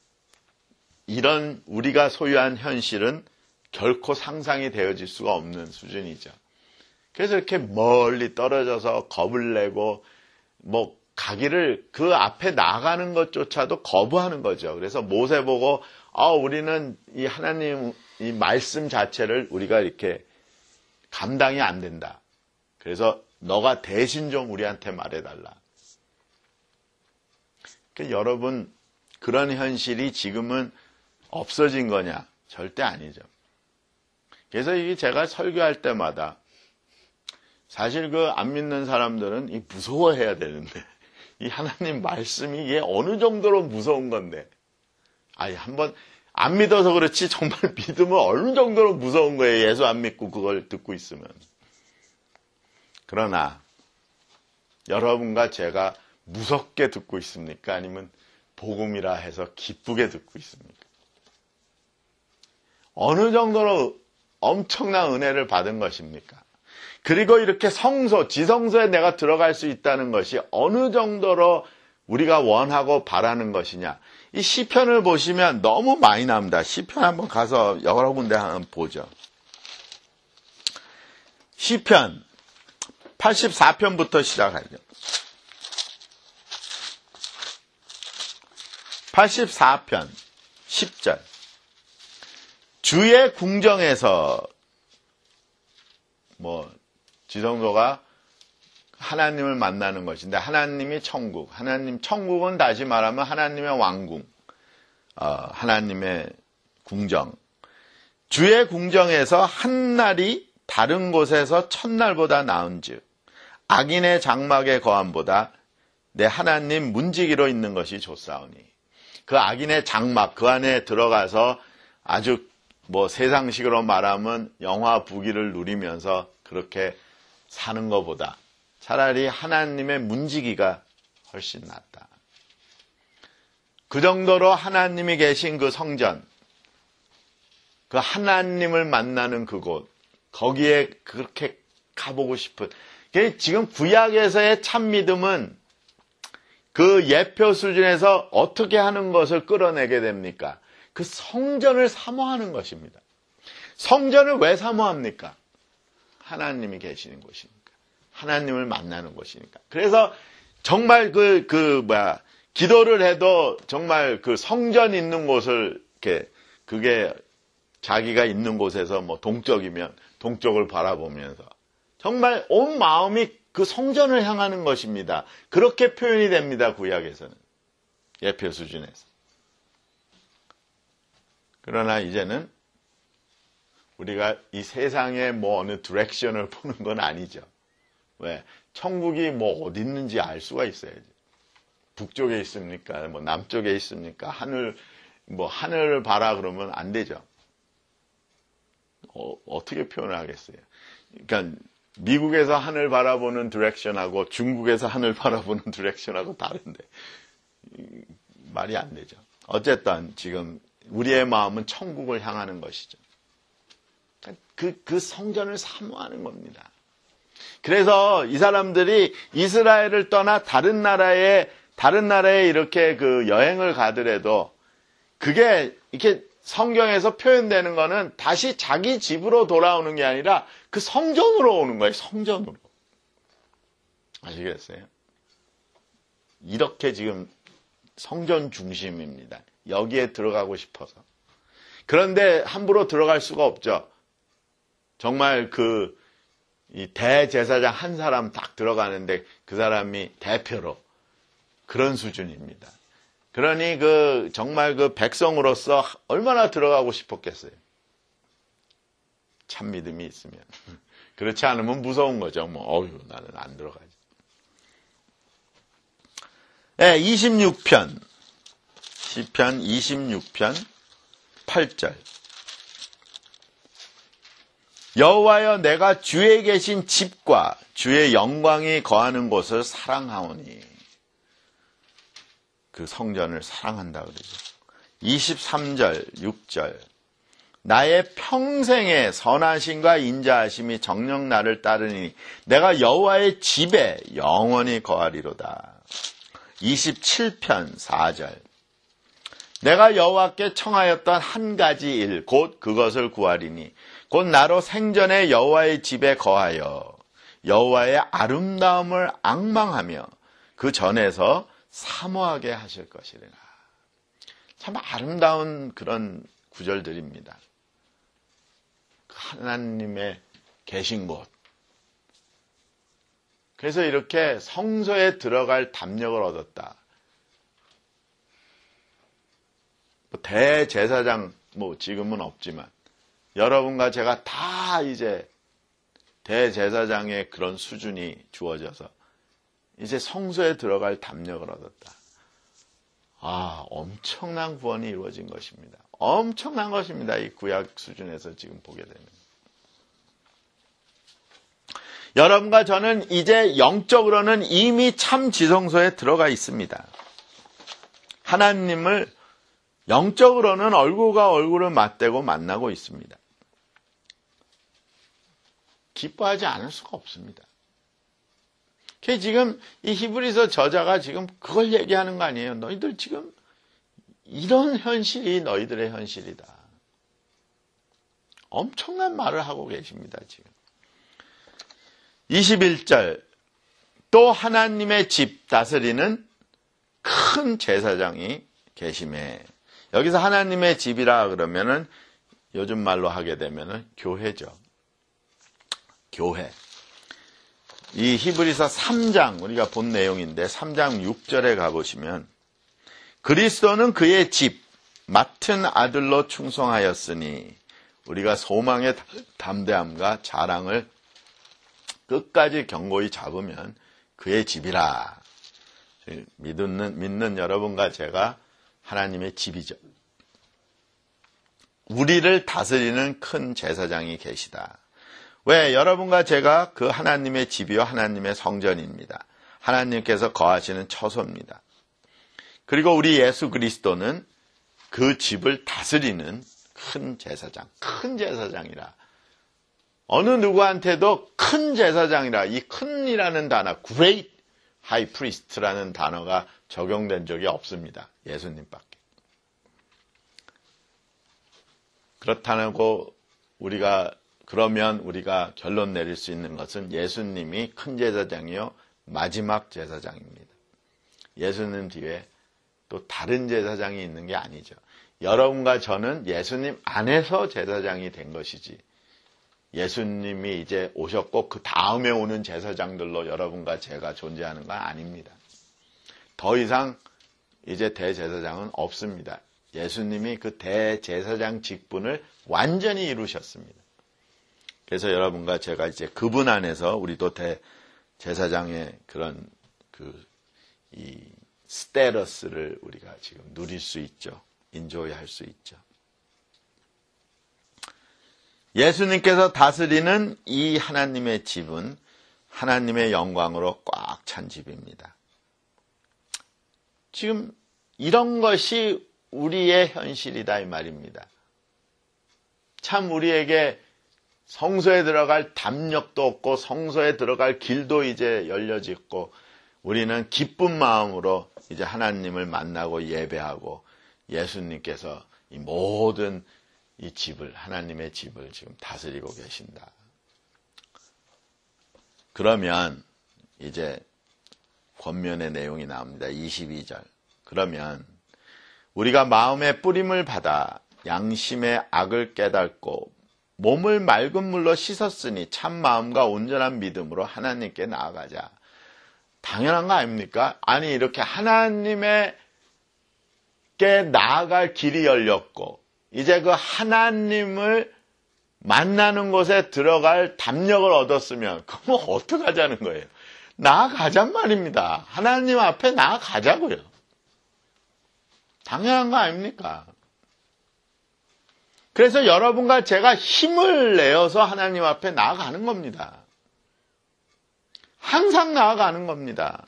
이런 우리가 소유한 현실은 결코 상상이 되어질 수가 없는 수준이죠. 그래서 이렇게 멀리 떨어져서 겁을 내고 가기를 그 앞에 나가는 것조차도 거부하는 거죠. 그래서 모세 보고 우리는 이 하나님 이 말씀 자체를 우리가 이렇게 감당이 안 된다. 그래서 너가 대신 좀 우리한테 말해달라. 그러니까 여러분, 그런 현실이 지금은 없어진 거냐? 절대 아니죠. 그래서 이게 제가 설교할 때마다 사실 그 안 믿는 사람들은 이 무서워해야 되는데 이 하나님 말씀이 이게 어느 정도로 무서운 건데 한번 안 믿어서 그렇지 정말 믿으면 어느 정도로 무서운 거예요. 예수 안 믿고 그걸 듣고 있으면. 그러나 여러분과 제가 무섭게 듣고 있습니까? 아니면 복음이라 해서 기쁘게 듣고 있습니까? 어느 정도로 엄청난 은혜를 받은 것입니까? 그리고 이렇게 성소, 지성소에 내가 들어갈 수 있다는 것이 어느 정도로 우리가 원하고 바라는 것이냐. 이 시편을 보시면 너무 많이 나옵니다. 시편 한번 가서 여러 군데 한번 보죠. 시편 84편부터 시작하죠. 84편 10절. 주의 궁정에서 지성소가 하나님을 만나는 것인데 하나님이 천국, 천국은 다시 말하면 하나님의 왕궁, 하나님의 궁정. 주의 궁정에서 한날이 다른 곳에서 첫날보다 나은즉 악인의 장막의 거함보다 내 하나님 문지기로 있는 것이 좋사오니. 그 악인의 장막, 그 안에 들어가서 아주 세상식으로 말하면 영화 부귀를 누리면서 그렇게 사는 것보다 차라리 하나님의 문지기가 훨씬 낫다. 그 정도로 하나님이 계신 그 성전, 그 하나님을 만나는 그곳, 거기에 그렇게 가보고 싶은. 지금 구약에서의 참 믿음은 그 예표 수준에서 어떻게 하는 것을 끌어내게 됩니까? 그 성전을 사모하는 것입니다. 성전을 왜 사모합니까? 하나님이 계시는 곳이니까. 하나님을 만나는 곳이니까. 그래서 정말 기도를 해도 정말 그 성전 있는 곳을 그게 자기가 있는 곳에서 동쪽이면 동쪽을 바라보면서 정말 온 마음이 그 성전을 향하는 것입니다. 그렇게 표현이 됩니다. 구약에서는. 예표 수준에서. 그러나 이제는 우리가 이 세상의 어느 디렉션을 보는 건 아니죠. 왜? 천국이 어디 있는지 알 수가 있어야지. 북쪽에 있습니까? 남쪽에 있습니까? 하늘을 봐라 그러면 안 되죠. 어떻게 표현을 하겠어요? 그러니까 미국에서 하늘 바라보는 디렉션하고 중국에서 하늘 바라보는 디렉션하고 다른데 말이 안 되죠. 어쨌든 지금 우리의 마음은 천국을 향하는 것이죠. 그 성전을 사모하는 겁니다. 그래서 이 사람들이 이스라엘을 떠나 다른 나라에 이렇게 여행을 가더라도 그게 이렇게 성경에서 표현되는 거는 다시 자기 집으로 돌아오는 게 아니라 그 성전으로 오는 거예요. 성전으로. 아시겠어요? 이렇게 지금 성전 중심입니다. 여기에 들어가고 싶어서. 그런데 함부로 들어갈 수가 없죠. 정말 이 대제사장 한 사람 딱 들어가는데 그 사람이 대표로 그런 수준입니다. 그러니 정말 백성으로서 얼마나 들어가고 싶었겠어요. 참 믿음이 있으면. 그렇지 않으면 무서운 거죠. 나는 안 들어가지. 네, 26편. 시편 26편 8절. 여호와여 내가 주에 계신 집과 주의 영광이 거하는 곳을 사랑하오니. 그 성전을 사랑한다 그러죠. 23절 6절. 나의 평생의 선하심과 인자하심이 정녕 나를 따르니 내가 여호와의 집에 영원히 거하리로다. 27편 4절. 내가 여호와께 청하였던 한 가지 일 곧 그것을 구하리니 곧 나로 생전에 여호와의 집에 거하여 여호와의 아름다움을 앙망하며 그 전에서 사모하게 하실 것이라. 참 아름다운 그런 구절들입니다. 하나님의 계신 곳. 그래서 이렇게 성소에 들어갈 담력을 얻었다. 대제사장 지금은 없지만 여러분과 제가 다 이제 대제사장의 그런 수준이 주어져서 이제 성소에 들어갈 담력을 얻었다. 엄청난 구원이 이루어진 것입니다. 엄청난 것입니다. 이 구약 수준에서 지금 보게 되면. 여러분과 저는 이제 영적으로는 이미 참 지성소에 들어가 있습니다. 하나님을 영적으로는 얼굴과 얼굴을 맞대고 만나고 있습니다. 기뻐하지 않을 수가 없습니다. 그게 지금 이 히브리서 저자가 지금 그걸 얘기하는 거 아니에요. 너희들 지금 이런 현실이 너희들의 현실이다. 엄청난 말을 하고 계십니다. 지금 21절. 또 하나님의 집 다스리는 큰 제사장이 계심에. 여기서 하나님의 집이라 그러면은 요즘 말로 하게 되면은 교회죠. 교회. 이 히브리서 3장 우리가 본 내용인데 3장 6절에 가보시면 그리스도는 그의 집 맡은 아들로 충성하였으니 우리가 소망의 담대함과 자랑을 끝까지 견고히 잡으면 그의 집이라. 믿는 여러분과 제가 하나님의 집이죠. 우리를 다스리는 큰 제사장이 계시다. 왜? 여러분과 제가 그 하나님의 집이요 하나님의 성전입니다. 하나님께서 거하시는 처소입니다. 그리고 우리 예수 그리스도는 그 집을 다스리는 큰 제사장, 큰 제사장이라. 어느 누구한테도 큰 제사장이라, 이 큰이라는 단어, great high priest라는 단어가 적용된 적이 없습니다. 예수님밖에. 그렇다고 그러면 우리가 결론 내릴 수 있는 것은 예수님이 큰 제사장이요 마지막 제사장입니다. 예수님 뒤에 또 다른 제사장이 있는 게 아니죠. 여러분과 저는 예수님 안에서 제사장이 된 것이지 예수님이 이제 오셨고 그 다음에 오는 제사장들로 여러분과 제가 존재하는 건 아닙니다. 더 이상 이제 대제사장은 없습니다. 예수님이 그 대제사장 직분을 완전히 이루셨습니다. 그래서 여러분과 제가 이제 그분 안에서 우리도 대제사장의 그런 이 스테러스를 우리가 지금 누릴 수 있죠. 인조이할 수 있죠. 예수님께서 다스리는 이 하나님의 집은 하나님의 영광으로 꽉 찬 집입니다. 지금 이런 것이 우리의 현실이다 이 말입니다. 참 우리에게 성소에 들어갈 담력도 없고 성소에 들어갈 길도 이제 열려졌고 우리는 기쁜 마음으로 이제 하나님을 만나고 예배하고 예수님께서 이 모든 이 집을 하나님의 집을 지금 다스리고 계신다. 그러면 이제 권면의 내용이 나옵니다. 22절. 그러면 우리가 마음의 뿌림을 받아 양심의 악을 깨닫고 몸을 맑은 물로 씻었으니 참 마음과 온전한 믿음으로 하나님께 나아가자. 당연한 거 아닙니까? 아니 이렇게 하나님께 나아갈 길이 열렸고 이제 그 하나님을 만나는 곳에 들어갈 담력을 얻었으면 그럼 어떻게 하자는 거예요? 나아가잔 말입니다. 하나님 앞에 나아가자고요. 당연한 거 아닙니까? 그래서 여러분과 제가 힘을 내어서 하나님 앞에 나아가는 겁니다. 항상 나아가는 겁니다.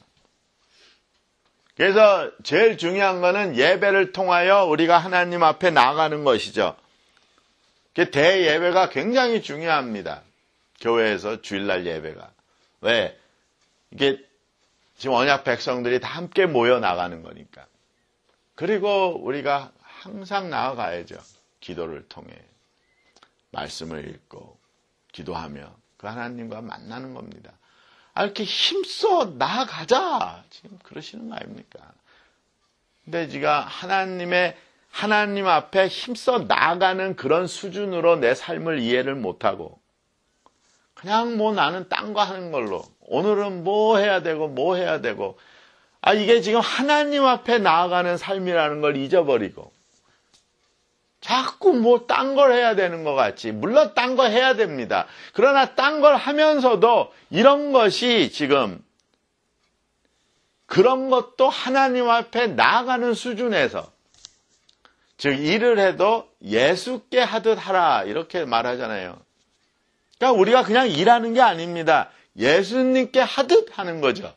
그래서 제일 중요한 거는 예배를 통하여 우리가 하나님 앞에 나아가는 것이죠. 대예배가 굉장히 중요합니다. 교회에서 주일날 예배가. 왜? 이게 지금 언약 백성들이 다 함께 모여 나가는 거니까. 그리고 우리가 항상 나아가야죠. 기도를 통해. 말씀을 읽고 기도하며 그 하나님과 만나는 겁니다. 이렇게 힘써 나아가자. 지금 그러시는 거 아닙니까? 근데 제가 하나님 앞에 힘써 나아가는 그런 수준으로 내 삶을 이해를 못하고 그냥 나는 딴 거 하는 걸로 오늘은 뭐 해야 되고 이게 지금 하나님 앞에 나아가는 삶이라는 걸 잊어버리고 자꾸 딴 걸 해야 되는 것 같이. 물론 딴 거 해야 됩니다. 그러나 딴 걸 하면서도 이런 것이 지금 그런 것도 하나님 앞에 나아가는 수준에서 즉 일을 해도 예수께 하듯 하라 이렇게 말하잖아요. 그러니까 우리가 그냥 일하는 게 아닙니다. 예수님께 하듯 하는 거죠.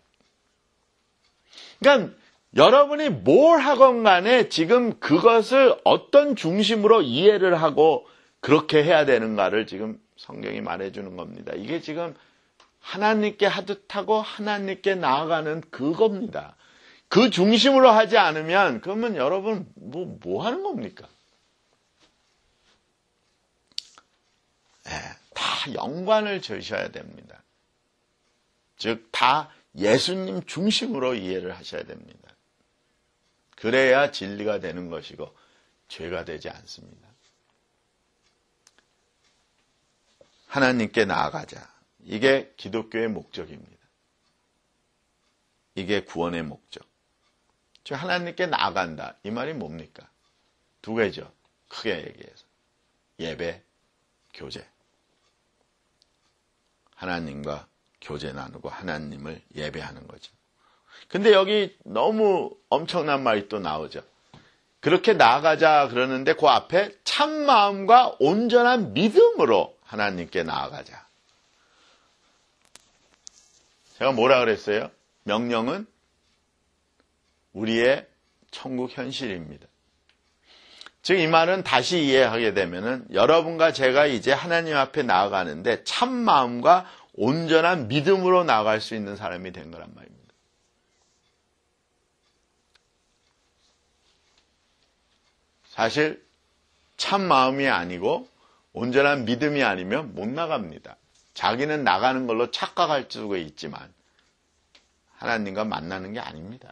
그러니까 여러분이 뭘 하건 간에 지금 그것을 어떤 중심으로 이해를 하고 그렇게 해야 되는가를 지금 성경이 말해주는 겁니다. 이게 지금 하나님께 하듯 하고 하나님께 나아가는 그겁니다. 그 중심으로 하지 않으면 그러면 여러분 뭐 하는 겁니까? 다 연관을 지으셔야 됩니다. 즉 다 예수님 중심으로 이해를 하셔야 됩니다. 그래야 진리가 되는 것이고 죄가 되지 않습니다. 하나님께 나아가자. 이게 기독교의 목적입니다. 이게 구원의 목적. 즉 하나님께 나아간다. 이 말이 뭡니까? 두 개죠. 크게 얘기해서. 예배, 교제. 하나님과 교제 나누고 하나님을 예배하는 거죠. 근데 여기 너무 엄청난 말이 또 나오죠. 그렇게 나아가자 그러는데 그 앞에 참 마음과 온전한 믿음으로 하나님께 나아가자. 제가 뭐라 그랬어요? 명령은 우리의 천국 현실입니다. 즉 이 말은 다시 이해하게 되면은 여러분과 제가 이제 하나님 앞에 나아가는데 참 마음과 온전한 믿음으로 나아갈 수 있는 사람이 된 거란 말입니다. 사실 참 마음이 아니고 온전한 믿음이 아니면 못 나갑니다. 자기는 나가는 걸로 착각할 수가 있지만 하나님과 만나는 게 아닙니다.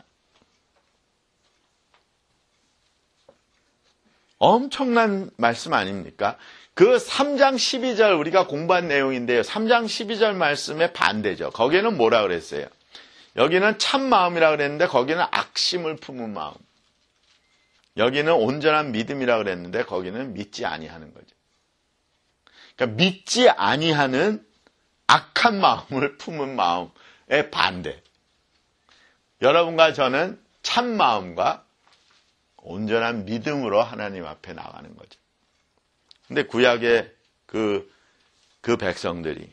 엄청난 말씀 아닙니까? 그 3장 12절 우리가 공부한 내용인데요. 3장 12절 말씀의 반대죠. 거기는 뭐라 그랬어요? 여기는 참 마음이라 그랬는데 거기는 악심을 품은 마음. 여기는 온전한 믿음이라 그랬는데 거기는 믿지 아니하는 거죠. 그러니까 믿지 아니하는 악한 마음을 품은 마음의 반대. 여러분과 저는 참 마음과 온전한 믿음으로 하나님 앞에 나가는 거죠. 근데 구약의 그 백성들이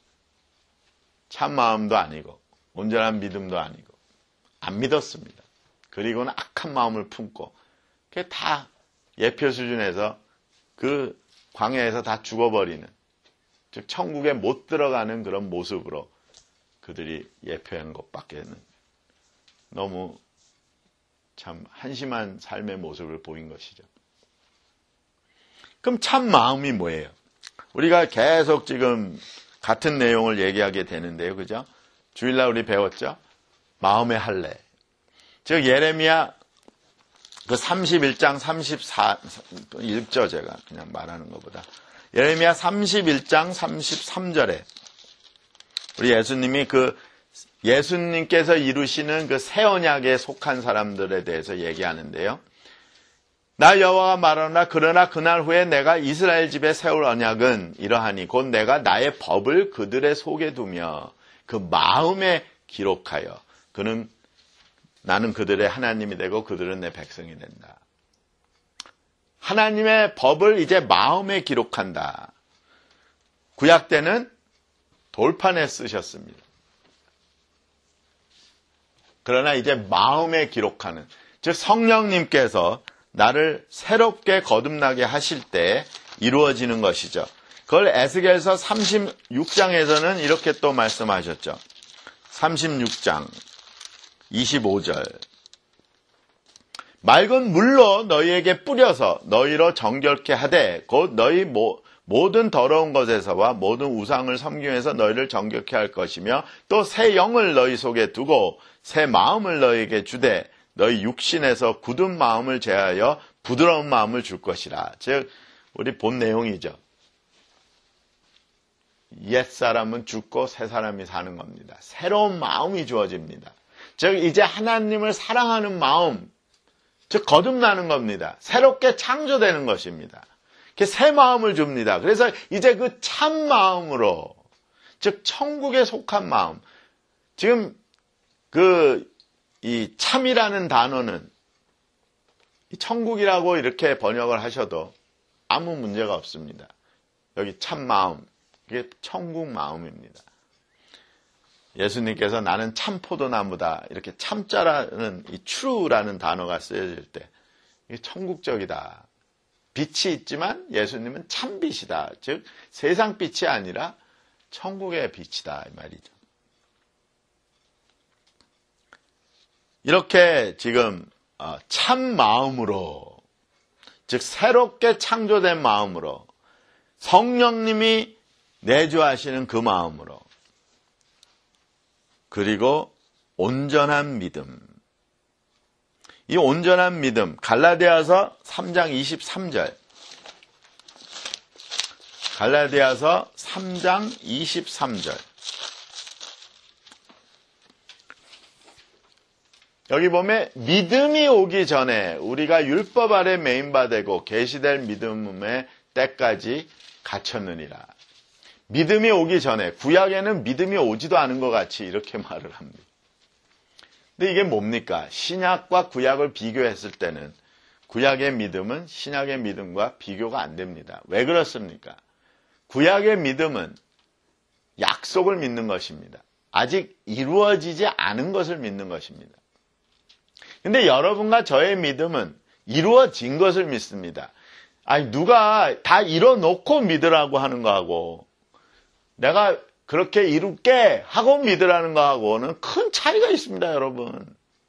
참 마음도 아니고 온전한 믿음도 아니고 안 믿었습니다. 그리고는 악한 마음을 품고 그게 다 예표 수준에서 그 광야에서 다 죽어버리는 즉 천국에 못 들어가는 그런 모습으로 그들이 예표한 것밖에는 너무 참 한심한 삶의 모습을 보인 것이죠. 그럼 참 마음이 뭐예요? 우리가 계속 지금 같은 내용을 얘기하게 되는데요. 그죠? 주일날 우리 배웠죠? 마음의 할례. 즉 예레미야 그 31장 34 읽죠. 제가 그냥 말하는 것보다. 예레미야 31장 33절에 우리 예수님이 예수님께서 이루시는 그 새 언약에 속한 사람들에 대해서 얘기하는데요. 나 여호와가 말하노라. 그러나 그날 후에 내가 이스라엘 집에 세울 언약은 이러하니 곧 내가 나의 법을 그들의 속에 두며 그 마음에 기록하여 나는 그들의 하나님이 되고 그들은 내 백성이 된다. 하나님의 법을 이제 마음에 기록한다. 구약 때는 돌판에 쓰셨습니다. 그러나 이제 마음에 기록하는, 즉 성령님께서 나를 새롭게 거듭나게 하실 때 이루어지는 것이죠. 그걸 에스겔서 36장에서는 이렇게 또 말씀하셨죠. 36장 25절. 맑은 물로 너희에게 뿌려서 너희로 정결케 하되 곧 너희 모든 더러운 것에서와 모든 우상을 섬김에서 너희를 정결케 할 것이며 또 새 영을 너희 속에 두고 새 마음을 너희에게 주되 너희 육신에서 굳은 마음을 제하여 부드러운 마음을 줄 것이라. 즉 우리 본 내용이죠. 옛사람은 죽고 새사람이 사는 겁니다. 새로운 마음이 주어집니다. 즉 이제 하나님을 사랑하는 마음, 즉 거듭나는 겁니다. 새롭게 창조되는 것입니다. 새 마음을 줍니다. 그래서 이제 그 참 마음으로, 즉 천국에 속한 마음. 지금 이 참이라는 단어는 천국이라고 이렇게 번역을 하셔도 아무 문제가 없습니다. 여기 참 마음, 이게 천국 마음입니다. 예수님께서 나는 참 포도나무다, 이렇게 참자라는 이 true라는 단어가 쓰여질 때 이게 천국적이다. 빛이 있지만 예수님은 참빛이다. 즉 세상 빛이 아니라 천국의 빛이다 이 말이죠. 이렇게 지금 참 마음으로, 즉 새롭게 창조된 마음으로, 성령님이 내주하시는 그 마음으로, 그리고 온전한 믿음. 이 온전한 믿음, 갈라디아서 3장 23절. 갈라디아서 3장 23절. 여기 보면 믿음이 오기 전에 우리가 율법 아래 매인바되고 계시될 믿음의 때까지 갇혔느니라. 믿음이 오기 전에, 구약에는 믿음이 오지도 않은 것 같이 이렇게 말을 합니다. 근데 이게 뭡니까? 신약과 구약을 비교했을 때는 구약의 믿음은 신약의 믿음과 비교가 안 됩니다. 왜 그렇습니까? 구약의 믿음은 약속을 믿는 것입니다. 아직 이루어지지 않은 것을 믿는 것입니다. 근데 여러분과 저의 믿음은 이루어진 것을 믿습니다. 아니, 누가 다 이뤄놓고 믿으라고 하는 거하고 내가 그렇게 이룰게 하고 믿으라는 거하고는 큰 차이가 있습니다, 여러분.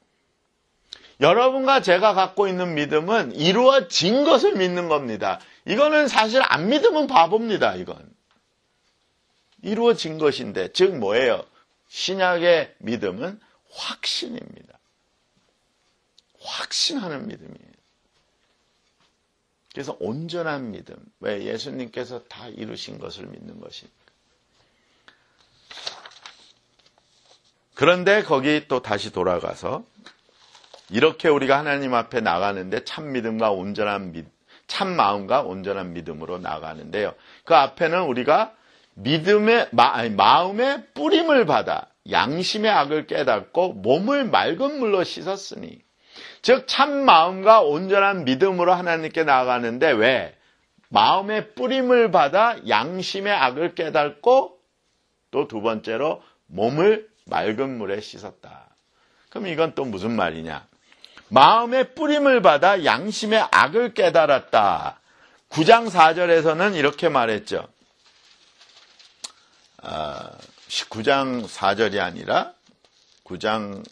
여러분과 제가 갖고 있는 믿음은 이루어진 것을 믿는 겁니다. 이거는 사실 안 믿으면 바보입니다, 이건. 이루어진 것인데, 즉 뭐예요? 신약의 믿음은 확신입니다. 확신하는 믿음이에요. 그래서 온전한 믿음. 왜? 예수님께서 다 이루신 것을 믿는 것입니다. 그런데 거기 또 다시 돌아가서 이렇게 우리가 하나님 앞에 나가는데 참 믿음과 참 마음과 온전한 믿음으로 나가는데요. 그 앞에는 우리가 마음의 뿌림을 받아 양심의 악을 깨닫고 몸을 맑은 물로 씻었으니, 즉 참 마음과 온전한 믿음으로 하나님께 나아가는데 왜? 마음의 뿌림을 받아 양심의 악을 깨닫고 또 두 번째로 몸을 맑은 물에 씻었다. 그럼 이건 또 무슨 말이냐? 마음의 뿌림을 받아 양심의 악을 깨달았다. 9장 4절에서는 이렇게 말했죠. 9장 4절이 아니라 9장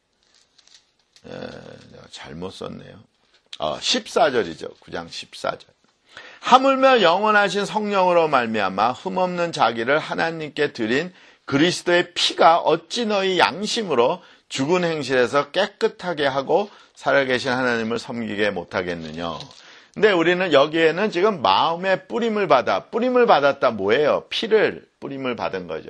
잘못 썼네요. 14절이죠. 9장 14절. 하물며 영원하신 성령으로 말미암아 흠없는 자기를 하나님께 드린 그리스도의 피가 어찌 너희 양심으로 죽은 행실에서 깨끗하게 하고 살아계신 하나님을 섬기게 못하겠느냐. 근데 우리는 여기에는 지금 마음의 뿌림을 받았다 뭐예요? 피를 뿌림을 받은 거죠.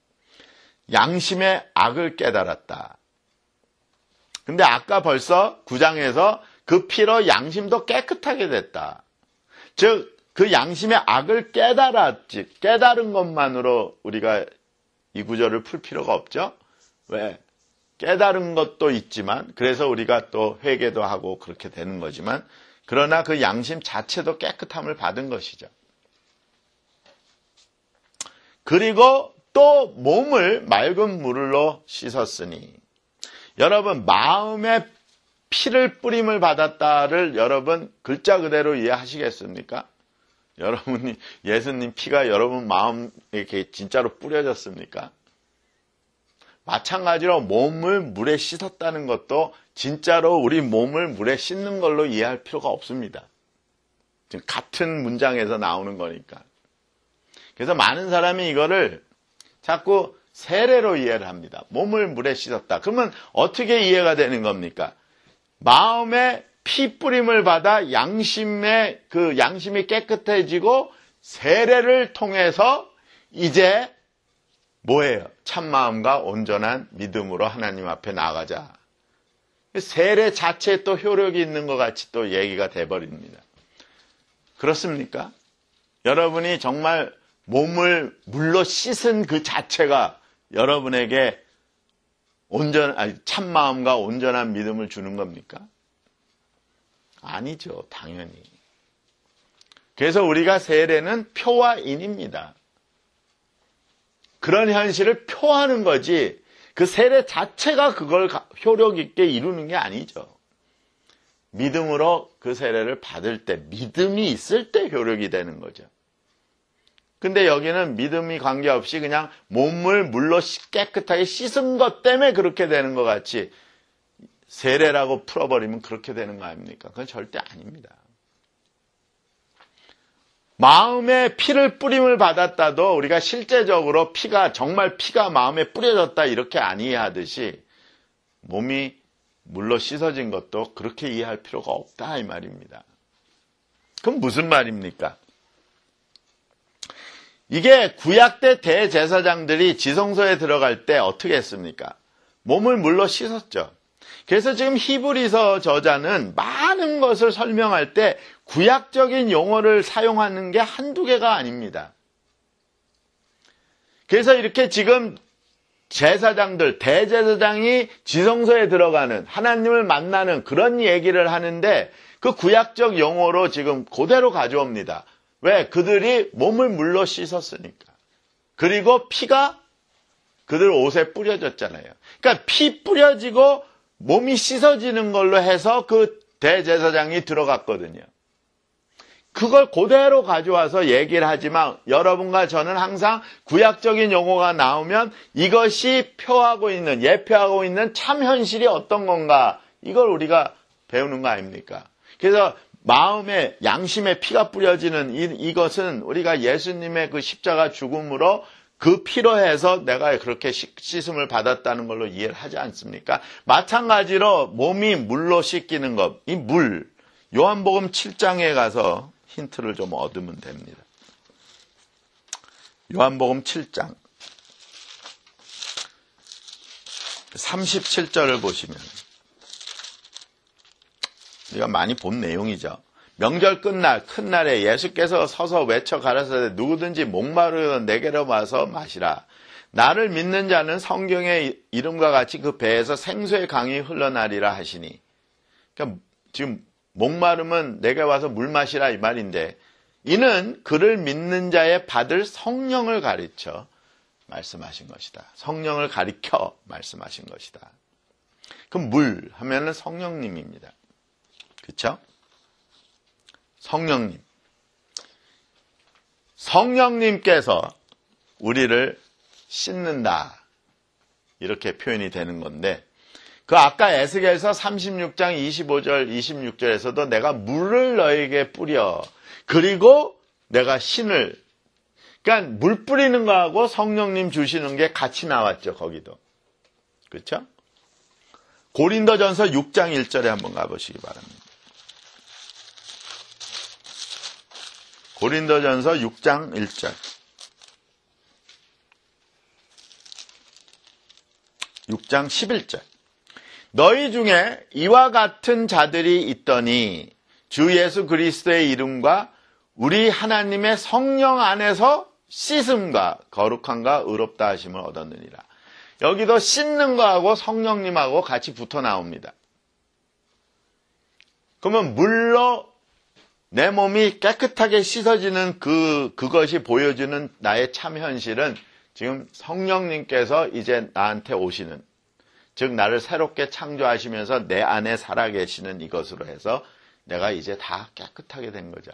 양심의 악을 깨달았다. 근데 아까 벌써 9장에서 그 피로 양심도 깨끗하게 됐다. 즉, 그 양심의 악을 깨달았지. 깨달은 것만으로 우리가 이 구절을 풀 필요가 없죠? 왜? 깨달은 것도 있지만, 그래서 우리가 또 회개도 하고 그렇게 되는 거지만, 그러나 그 양심 자체도 깨끗함을 받은 것이죠. 그리고 또 몸을 맑은 물로 씻었으니, 여러분, 마음의 피를 뿌림을 받았다를 여러분 글자 그대로 이해하시겠습니까? 여러분이 예수님 피가 여러분 마음에 이렇게 진짜로 뿌려졌습니까? 마찬가지로 몸을 물에 씻었다는 것도 진짜로 우리 몸을 물에 씻는 걸로 이해할 필요가 없습니다. 지금 같은 문장에서 나오는 거니까. 그래서 많은 사람이 이거를 자꾸 세례로 이해를 합니다. 몸을 물에 씻었다. 그러면 어떻게 이해가 되는 겁니까? 마음의 피 뿌림을 받아 양심이 깨끗해지고 세례를 통해서 이제 뭐예요? 참마음과 온전한 믿음으로 하나님 앞에 나가자. 세례 자체에 또 효력이 있는 것 같이 또 얘기가 돼버립니다. 그렇습니까? 여러분이 정말 몸을 물로 씻은 그 자체가 여러분에게 참마음과 온전한 믿음을 주는 겁니까? 아니죠, 당연히. 그래서 우리가 세례는 표와 인입니다. 그런 현실을 표하는 거지, 그 세례 자체가 그걸 효력 있게 이루는 게 아니죠. 믿음으로 그 세례를 받을 때, 믿음이 있을 때 효력이 되는 거죠. 근데 여기는 믿음이 관계없이 그냥 몸을 물로 깨끗하게 씻은 것 때문에 그렇게 되는 것 같이 세례라고 풀어버리면 그렇게 되는 거 아닙니까? 그건 절대 아닙니다. 마음에 피를 뿌림을 받았다도 우리가 실제적으로 정말 피가 마음에 뿌려졌다 이렇게 안 이해하듯이 몸이 물로 씻어진 것도 그렇게 이해할 필요가 없다 이 말입니다. 그럼 무슨 말입니까? 이게 구약 때 대제사장들이 지성소에 들어갈 때 어떻게 했습니까? 몸을 물로 씻었죠. 그래서 지금 히브리서 저자는 많은 것을 설명할 때 구약적인 용어를 사용하는 게 한두 개가 아닙니다. 그래서 이렇게 지금 제사장들, 대제사장이 지성소에 들어가는, 하나님을 만나는 그런 얘기를 하는데 그 구약적 용어로 지금 그대로 가져옵니다. 왜? 그들이 몸을 물로 씻었으니까. 그리고 피가 그들 옷에 뿌려졌잖아요. 그러니까 피 뿌려지고 몸이 씻어지는 걸로 해서 그 대제사장이 들어갔거든요. 그걸 그대로 가져와서 얘기를 하지만 여러분과 저는 항상 구약적인 용어가 나오면 이것이 예표하고 있는 참 현실이 어떤 건가, 이걸 우리가 배우는 거 아닙니까? 그래서 마음에 양심에 피가 뿌려지는 이것은 우리가 예수님의 그 십자가 죽음으로 그 피로 해서 내가 그렇게 씻음을 받았다는 걸로 이해를 하지 않습니까? 마찬가지로 몸이 물로 씻기는 것, 이 물, 요한복음 7장에 가서 힌트를 좀 얻으면 됩니다. 요한복음 7장 37절을 보시면 우리가 많이 본 내용이죠. 명절 끝날 큰 날에 예수께서 서서 외쳐 가라사대 누구든지 목마르면 내게로 와서 마시라. 나를 믿는 자는 성경의 이름과 같이 그 배에서 생수의 강이 흘러나리라 하시니. 그러니까 지금 목마르면 내게 와서 물 마시라 이 말인데, 이는 그를 믿는 자의 받을 성령을 가르쳐 말씀하신 것이다. 성령을 가리켜 말씀하신 것이다. 그럼 물 하면은 성령님입니다. 그렇죠? 성령님. 성령님께서 우리를 씻는다. 이렇게 표현이 되는 건데, 그 아까 에스겔서 36장 25절 26절에서도 내가 물을 너에게 뿌려 그리고 내가 신을, 그러니까 물 뿌리는 거하고 성령님 주시는 게 같이 나왔죠. 거기도. 그렇죠? 고린도전서 6장 1절에 한번 가보시기 바랍니다. 고린도전서 6장 1절. 6장 11절. 너희 중에 이와 같은 자들이 있더니 주 예수 그리스도의 이름과 우리 하나님의 성령 안에서 씻음과 거룩함과 의롭다 하심을 얻었느니라. 여기도 씻는 거하고 성령님하고 같이 붙어 나옵니다. 그러면 물로 내 몸이 깨끗하게 씻어지는 그것이 보여주는 나의 참 현실은 지금 성령님께서 이제 나한테 오시는, 즉 나를 새롭게 창조하시면서 내 안에 살아계시는 이것으로 해서 내가 이제 다 깨끗하게 된 거죠.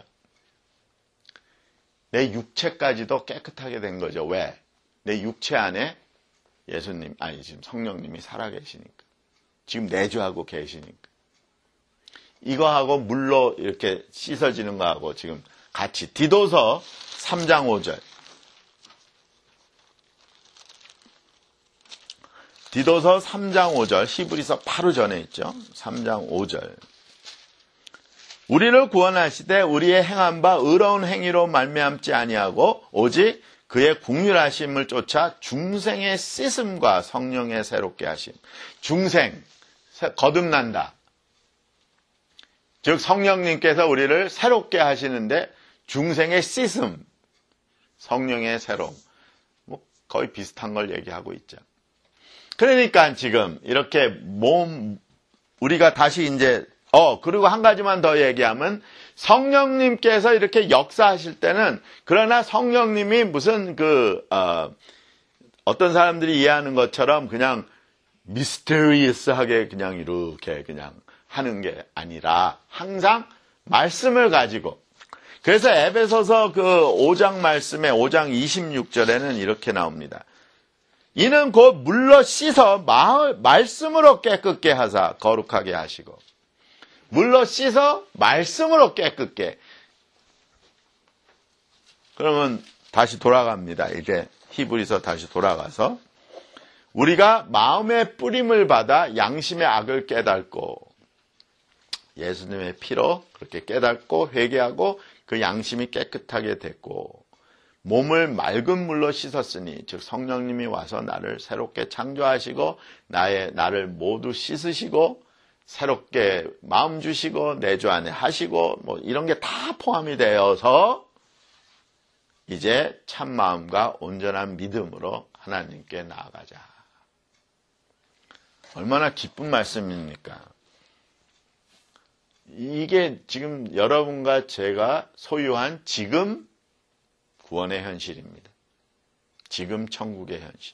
내 육체까지도 깨끗하게 된 거죠. 왜? 내 육체 안에 지금 성령님이 살아계시니까. 지금 내주하고 계시니까. 이거하고 물로 이렇게 씻어지는 거하고 지금 같이. 디도서 3장 5절. 디도서 3장 5절. 히브리서 바로 전에 있죠. 3장 5절. 우리를 구원하시되 우리의 행한 바 의로운 행위로 말미암지 아니하고 오직 그의 긍휼하심을 쫓아 중생의 씻음과 성령의 새롭게 하심. 중생, 거듭난다. 즉 성령님께서 우리를 새롭게 하시는데 중생의 씻음, 성령의 새로움. 거의 비슷한 걸 얘기하고 있죠. 그러니까 지금 이렇게 우리가 다시 이제 그리고 한 가지만 더 얘기하면 성령님께서 이렇게 역사하실 때는, 그러나 성령님이 무슨 어떤 사람들이 이해하는 것처럼 그냥 미스테리어스하게 그냥 이렇게 그냥 하는 게 아니라 항상 말씀을 가지고, 그래서 에베소서 5장 말씀에 5장 26절에는 이렇게 나옵니다. 이는 곧 물로 씻어 말씀으로 깨끗게 하사 거룩하게 하시고, 물로 씻어 말씀으로 깨끗게. 그러면 다시 돌아갑니다. 이제 히브리서 다시 돌아가서 우리가 마음의 뿌림을 받아 양심의 악을 깨닫고, 예수님의 피로 그렇게 깨닫고 회개하고 그 양심이 깨끗하게 됐고, 몸을 맑은 물로 씻었으니, 즉 성령님이 와서 나를 새롭게 창조하시고 나를 모두 씻으시고 새롭게 마음 주시고 내주 안에 하시고 이런 게 다 포함이 되어서 이제 참 마음과 온전한 믿음으로 하나님께 나아가자. 얼마나 기쁜 말씀입니까? 이게 지금 여러분과 제가 소유한 지금 구원의 현실입니다. 지금 천국의 현실.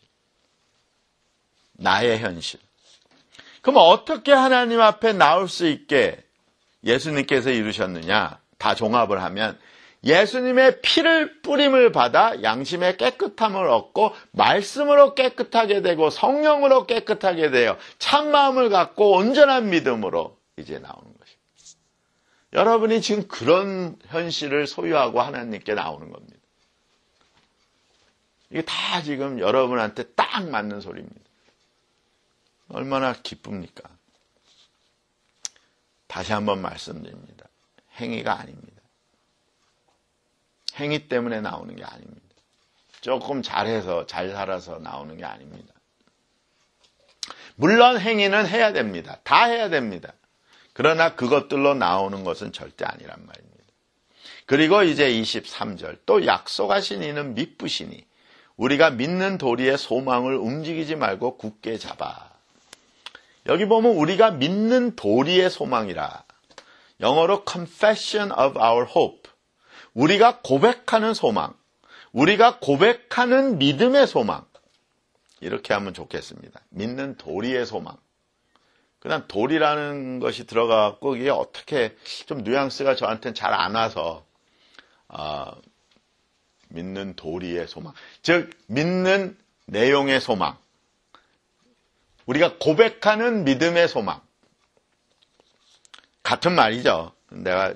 나의 현실. 그럼 어떻게 하나님 앞에 나올 수 있게 예수님께서 이루셨느냐? 다 종합을 하면 예수님의 피를 뿌림을 받아 양심의 깨끗함을 얻고 말씀으로 깨끗하게 되고 성령으로 깨끗하게 되어 참마음을 갖고 온전한 믿음으로 이제 나오는 것입니다. 여러분이 지금 그런 현실을 소유하고 하나님께 나오는 겁니다. 이게 다 지금 여러분한테 딱 맞는 소리입니다. 얼마나 기쁩니까? 다시 한번 말씀드립니다. 행위가 아닙니다. 행위 때문에 나오는 게 아닙니다. 조금 잘해서 잘 살아서 나오는 게 아닙니다. 물론 행위는 해야 됩니다. 다 해야 됩니다. 그러나 그것들로 나오는 것은 절대 아니란 말입니다. 그리고 이제 23절, 또 약속하신 이는 미쁘시니 우리가 믿는 도리의 소망을 움직이지 말고 굳게 잡아. 여기 보면 우리가 믿는 도리의 소망이라, 영어로 confession of our hope, 우리가 고백하는 소망, 우리가 고백하는 믿음의 소망, 이렇게 하면 좋겠습니다. 믿는 도리의 소망. 그다음 도리라는 것이 들어가고 이게 어떻게 좀 뉘앙스가 저한테는 잘 안 와서 믿는 도리의 소망, 즉 믿는 내용의 소망, 우리가 고백하는 믿음의 소망, 같은 말이죠. 내가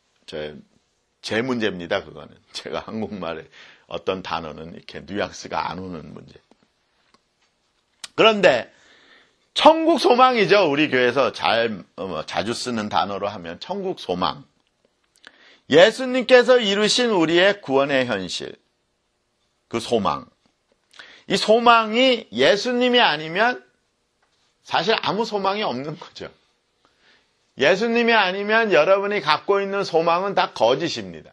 제 문제입니다. 그거는 제가 한국말에 어떤 단어는 이렇게 뉘앙스가 안 오는 문제. 그런데 천국 소망이죠. 우리 교회에서 자주 쓰는 단어로 하면 천국 소망. 예수님께서 이루신 우리의 구원의 현실. 그 소망. 이 소망이 예수님이 아니면 사실 아무 소망이 없는 거죠. 예수님이 아니면 여러분이 갖고 있는 소망은 다 거짓입니다.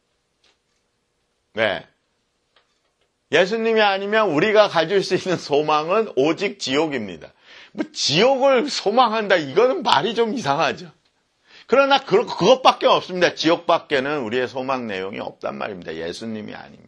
네. 예수님이 아니면 우리가 가질 수 있는 소망은 오직 지옥입니다. 뭐 지옥을 소망한다, 이거는 말이 좀 이상하죠. 그러나 그것밖에 없습니다. 지옥밖에는 우리의 소망 내용이 없단 말입니다. 예수님이 아닙니다.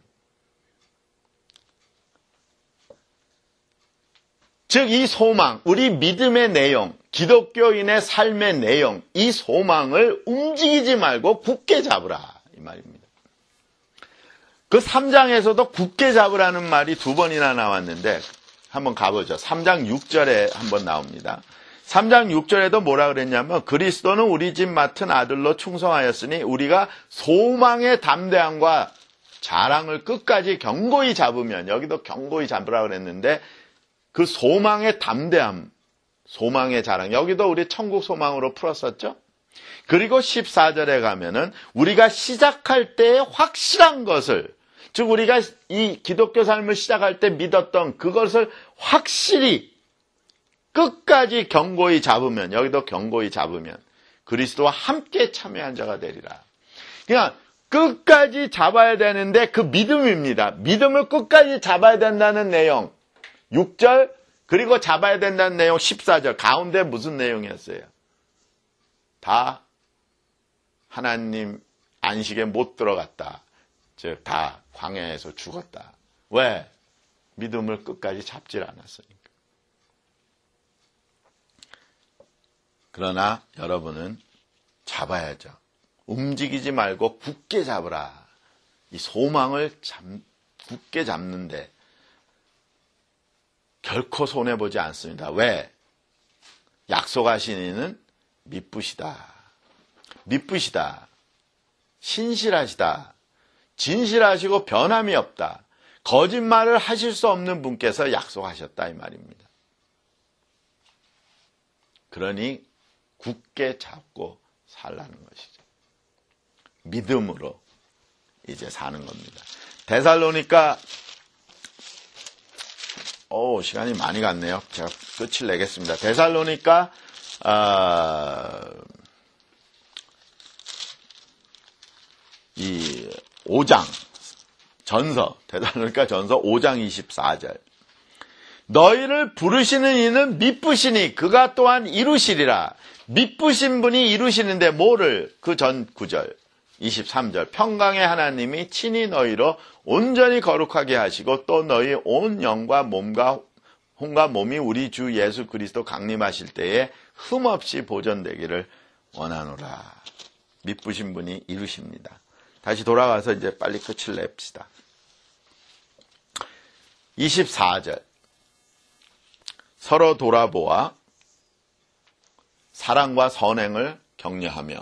즉, 이 소망, 우리 믿음의 내용, 기독교인의 삶의 내용, 이 소망을 움직이지 말고 굳게 잡으라, 이 말입니다. 그 3장에서도 굳게 잡으라는 말이 2번이나 나왔는데 한번 가보죠. 3장 6절에 한번 나옵니다. 3장 6절에도 뭐라 그랬냐면 그리스도는 우리 집 맡은 아들로 충성하였으니 우리가 소망의 담대함과 자랑을 끝까지 견고히 잡으면, 여기도 견고히 잡으라 그랬는데 그 소망의 담대함, 소망의 자랑, 여기도 우리 천국 소망으로 풀었었죠. 그리고 14절에 가면은 우리가 시작할 때 확실한 것을, 즉 우리가 이 기독교 삶을 시작할 때 믿었던 그것을 확실히 끝까지 견고히 잡으면, 여기도 견고히 잡으면 그리스도와 함께 참여한 자가 되리라. 그냥 끝까지 잡아야 되는데 그 믿음입니다. 믿음을 끝까지 잡아야 된다는 내용 6절, 그리고 잡아야 된다는 내용 14절, 가운데 무슨 내용이었어요? 다 하나님 안식에 못 들어갔다. 즉 다 광야에서 죽었다. 왜? 믿음을 끝까지 잡질 않았으니까. 그러나 여러분은 잡아야죠. 움직이지 말고 굳게 잡으라. 이 소망을 굳게 잡는데 결코 손해보지 않습니다. 왜? 약속하신 이는 미쁘시다. 미쁘시다. 신실하시다. 진실하시고 변함이 없다. 거짓말을 하실 수 없는 분께서 약속하셨다, 이 말입니다. 그러니 굳게 잡고 살라는 것이죠. 믿음으로 이제 사는 겁니다. 데살로니가 시간이 많이 갔네요. 제가 끝을 내겠습니다. 데살로니가 5장 전서, 데살로니가 전서 5장 24절. 너희를 부르시는 이는 미쁘시니 그가 또한 이루시리라. 미쁘신 분이 이루시는데 뭐를? 그 전 9절 23절. 평강의 하나님이 친히 너희로 온전히 거룩하게 하시고 또 너희 온 영과 몸과 혼과 몸이 우리 주 예수 그리스도 강림하실 때에 흠없이 보존되기를 원하노라. 미쁘신 분이 이루십니다. 다시 돌아가서 이제 빨리 끝을 냅시다. 24절. 서로 돌아보아 사랑과 선행을 격려하며,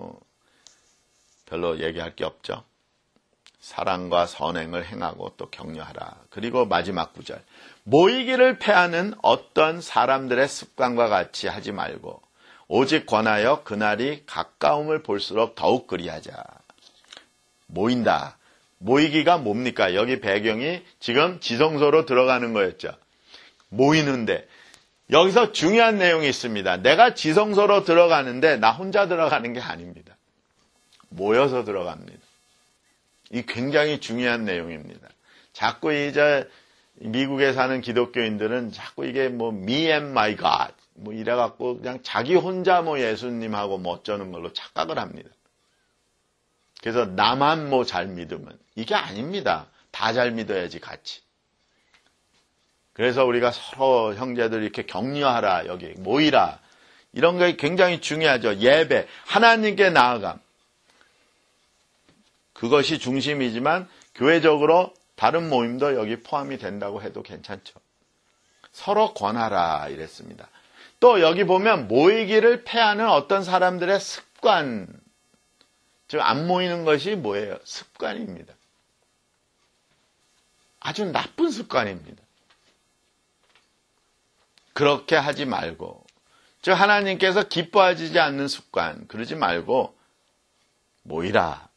별로 얘기할 게 없죠. 사랑과 선행을 행하고 또 격려하라. 그리고 마지막 9절. 모이기를 패하는 어떤 사람들의 습관과 같이 하지 말고 오직 권하여 그날이 가까움을 볼수록 더욱 그리하자. 모인다. 모이기가 뭡니까? 여기 배경이 지금 지성소로 들어가는 거였죠. 모이는데 여기서 중요한 내용이 있습니다. 내가 지성소로 들어가는데 나 혼자 들어가는 게 아닙니다. 모여서 들어갑니다. 이 굉장히 중요한 내용입니다. 자꾸 이제 미국에 사는 기독교인들은 자꾸 이게 me and my God 이래갖고 그냥 자기 혼자 예수님하고 어쩌는 걸로 착각을 합니다. 그래서 나만 잘 믿으면 이게 아닙니다. 다 잘 믿어야지 같이. 그래서 우리가 서로 형제들 이렇게 격려하라, 여기 모이라, 이런 게 굉장히 중요하죠. 예배, 하나님께 나아감. 그것이 중심이지만 교회적으로 다른 모임도 여기 포함이 된다고 해도 괜찮죠. 서로 권하라 이랬습니다. 또 여기 보면 모이기를 패하는 어떤 사람들의 습관, 즉 안 모이는 것이 뭐예요? 습관입니다. 아주 나쁜 습관입니다. 그렇게 하지 말고, 즉 하나님께서 기뻐하지 않는 습관, 그러지 말고 모이라.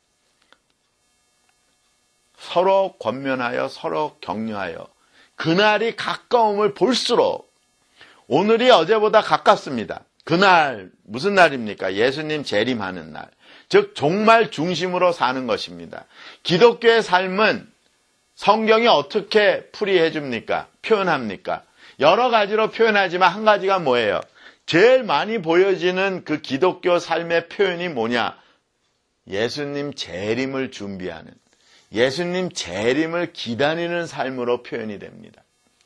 서로 권면하여 서로 격려하여 그날이 가까움을 볼수록, 오늘이 어제보다 가깝습니다. 그날 무슨 날입니까? 예수님 재림하는 날. 즉 종말 중심으로 사는 것입니다. 기독교의 삶은 성경이 어떻게 풀이해 줍니까? 표현합니까? 여러 가지로 표현하지만 한 가지가 뭐예요? 제일 많이 보여지는 그 기독교 삶의 표현이 뭐냐? 예수님 재림을 준비하는, 예수님 재림을 기다리는 삶으로 표현이 됩니다.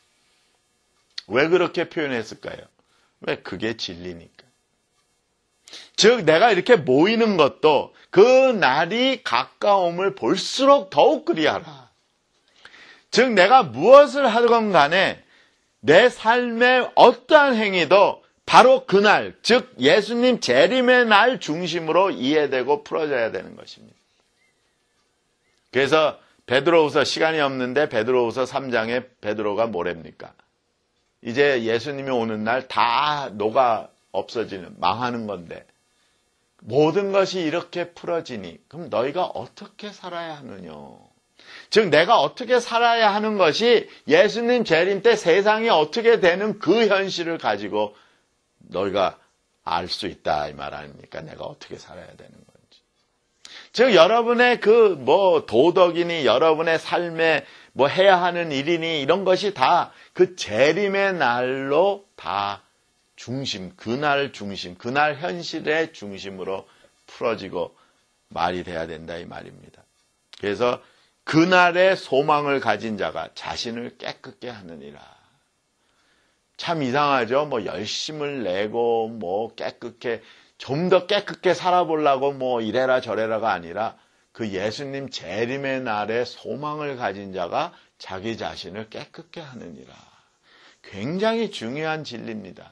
왜 그렇게 표현했을까요? 왜? 그게 진리니까. 즉 내가 이렇게 모이는 것도 그 날이 가까움을 볼수록 더욱 그리하라. 즉 내가 무엇을 하건 간에 내 삶의 어떠한 행위도 바로 그날, 즉 예수님 재림의 날 중심으로 이해되고 풀어져야 되는 것입니다. 그래서 베드로후서, 시간이 없는데 베드로후서 3장에 베드로가 뭐랍니까? 이제 예수님이 오는 날 다 녹아 없어지는, 망하는 건데 모든 것이 이렇게 풀어지니 그럼 너희가 어떻게 살아야 하느냐? 즉 내가 어떻게 살아야 하는 것이 예수님 재림 때 세상이 어떻게 되는 그 현실을 가지고 너희가 알 수 있다 이 말 아닙니까? 내가 어떻게 살아야 되는 건지. 즉 여러분의 그 도덕이니 여러분의 삶에 해야 하는 일이니 이런 것이 다 그 재림의 날로 다 중심, 그날 중심, 그날 현실의 중심으로 풀어지고 말이 돼야 된다 이 말입니다. 그래서 그날의 소망을 가진 자가 자신을 깨끗게 하느니라. 참 이상하죠? 열심을 내고 깨끗게, 좀 더 깨끗게 살아보려고 이래라 저래라가 아니라 그 예수님 재림의 날에 소망을 가진 자가 자기 자신을 깨끗게 하느니라. 굉장히 중요한 진리입니다.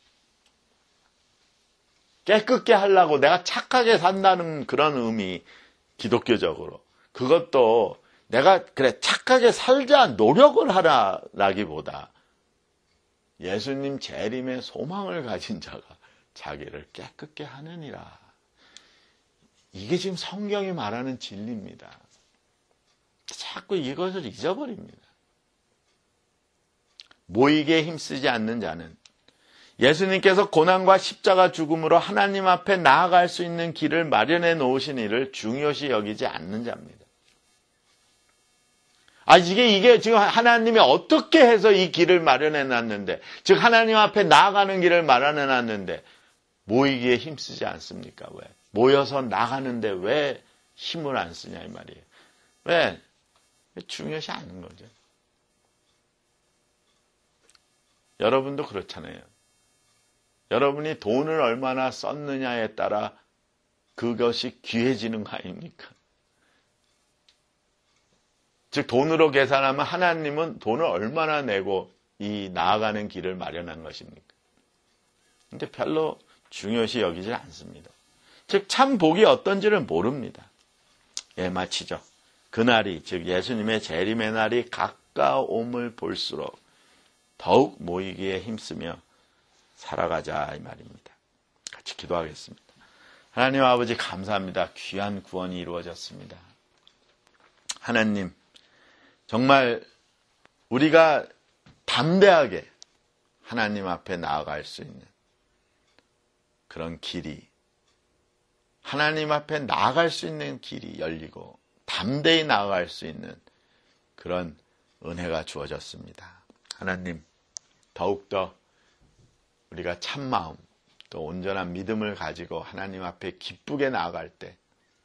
깨끗게 하려고 내가 착하게 산다는 그런 의미, 기독교적으로. 그것도 내가 그래 착하게 살자 노력을 하라라기보다 예수님 재림의 소망을 가진 자가 자기를 깨끗게 하느니라. 이게 지금 성경이 말하는 진리입니다. 자꾸 이것을 잊어버립니다. 모이게 힘쓰지 않는 자는 예수님께서 고난과 십자가 죽음으로 하나님 앞에 나아갈 수 있는 길을 마련해 놓으신 이를 중요시 여기지 않는 자입니다. 이게 지금 하나님이 어떻게 해서 이 길을 마련해 놨는데, 즉 하나님 앞에 나아가는 길을 마련해 놨는데 모이기에 힘쓰지 않습니까? 왜? 모여서 나가는데 왜 힘을 안 쓰냐 이 말이에요. 왜? 중요시 않은 거죠. 여러분도 그렇잖아요. 여러분이 돈을 얼마나 썼느냐에 따라 그것이 귀해지는 거 아닙니까? 즉 돈으로 계산하면 하나님은 돈을 얼마나 내고 이 나아가는 길을 마련한 것입니까? 근데 별로 중요시 여기지 않습니다. 즉 참 복이 어떤지를 모릅니다. 마치죠. 그날이, 즉 예수님의 재림의 날이 가까움을 볼수록 더욱 모이기에 힘쓰며 살아가자 이 말입니다. 같이 기도하겠습니다. 하나님 아버지 감사합니다. 귀한 구원이 이루어졌습니다. 하나님 정말 우리가 담대하게 하나님 앞에 나아갈 수 있는 그런 길이, 하나님 앞에 나아갈 수 있는 길이 열리고 담대히 나아갈 수 있는 그런 은혜가 주어졌습니다. 하나님 더욱더 우리가 참마음 또 온전한 믿음을 가지고 하나님 앞에 기쁘게 나아갈 때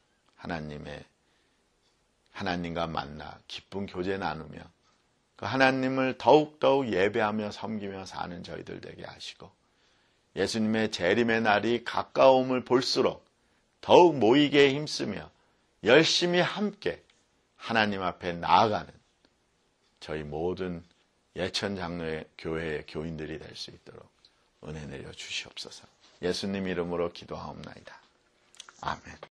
하나님과 만나 기쁜 교제 나누며 그 하나님을 더욱더욱 예배하며 섬기며 사는 저희들 되게 하시고, 예수님의 재림의 날이 가까움을 볼수록 더욱 모이게 힘쓰며 열심히 함께 하나님 앞에 나아가는 저희 모든 예천 장로의 교회의 교인들이 될 수 있도록 은혜 내려 주시옵소서. 예수님 이름으로 기도하옵나이다. 아멘.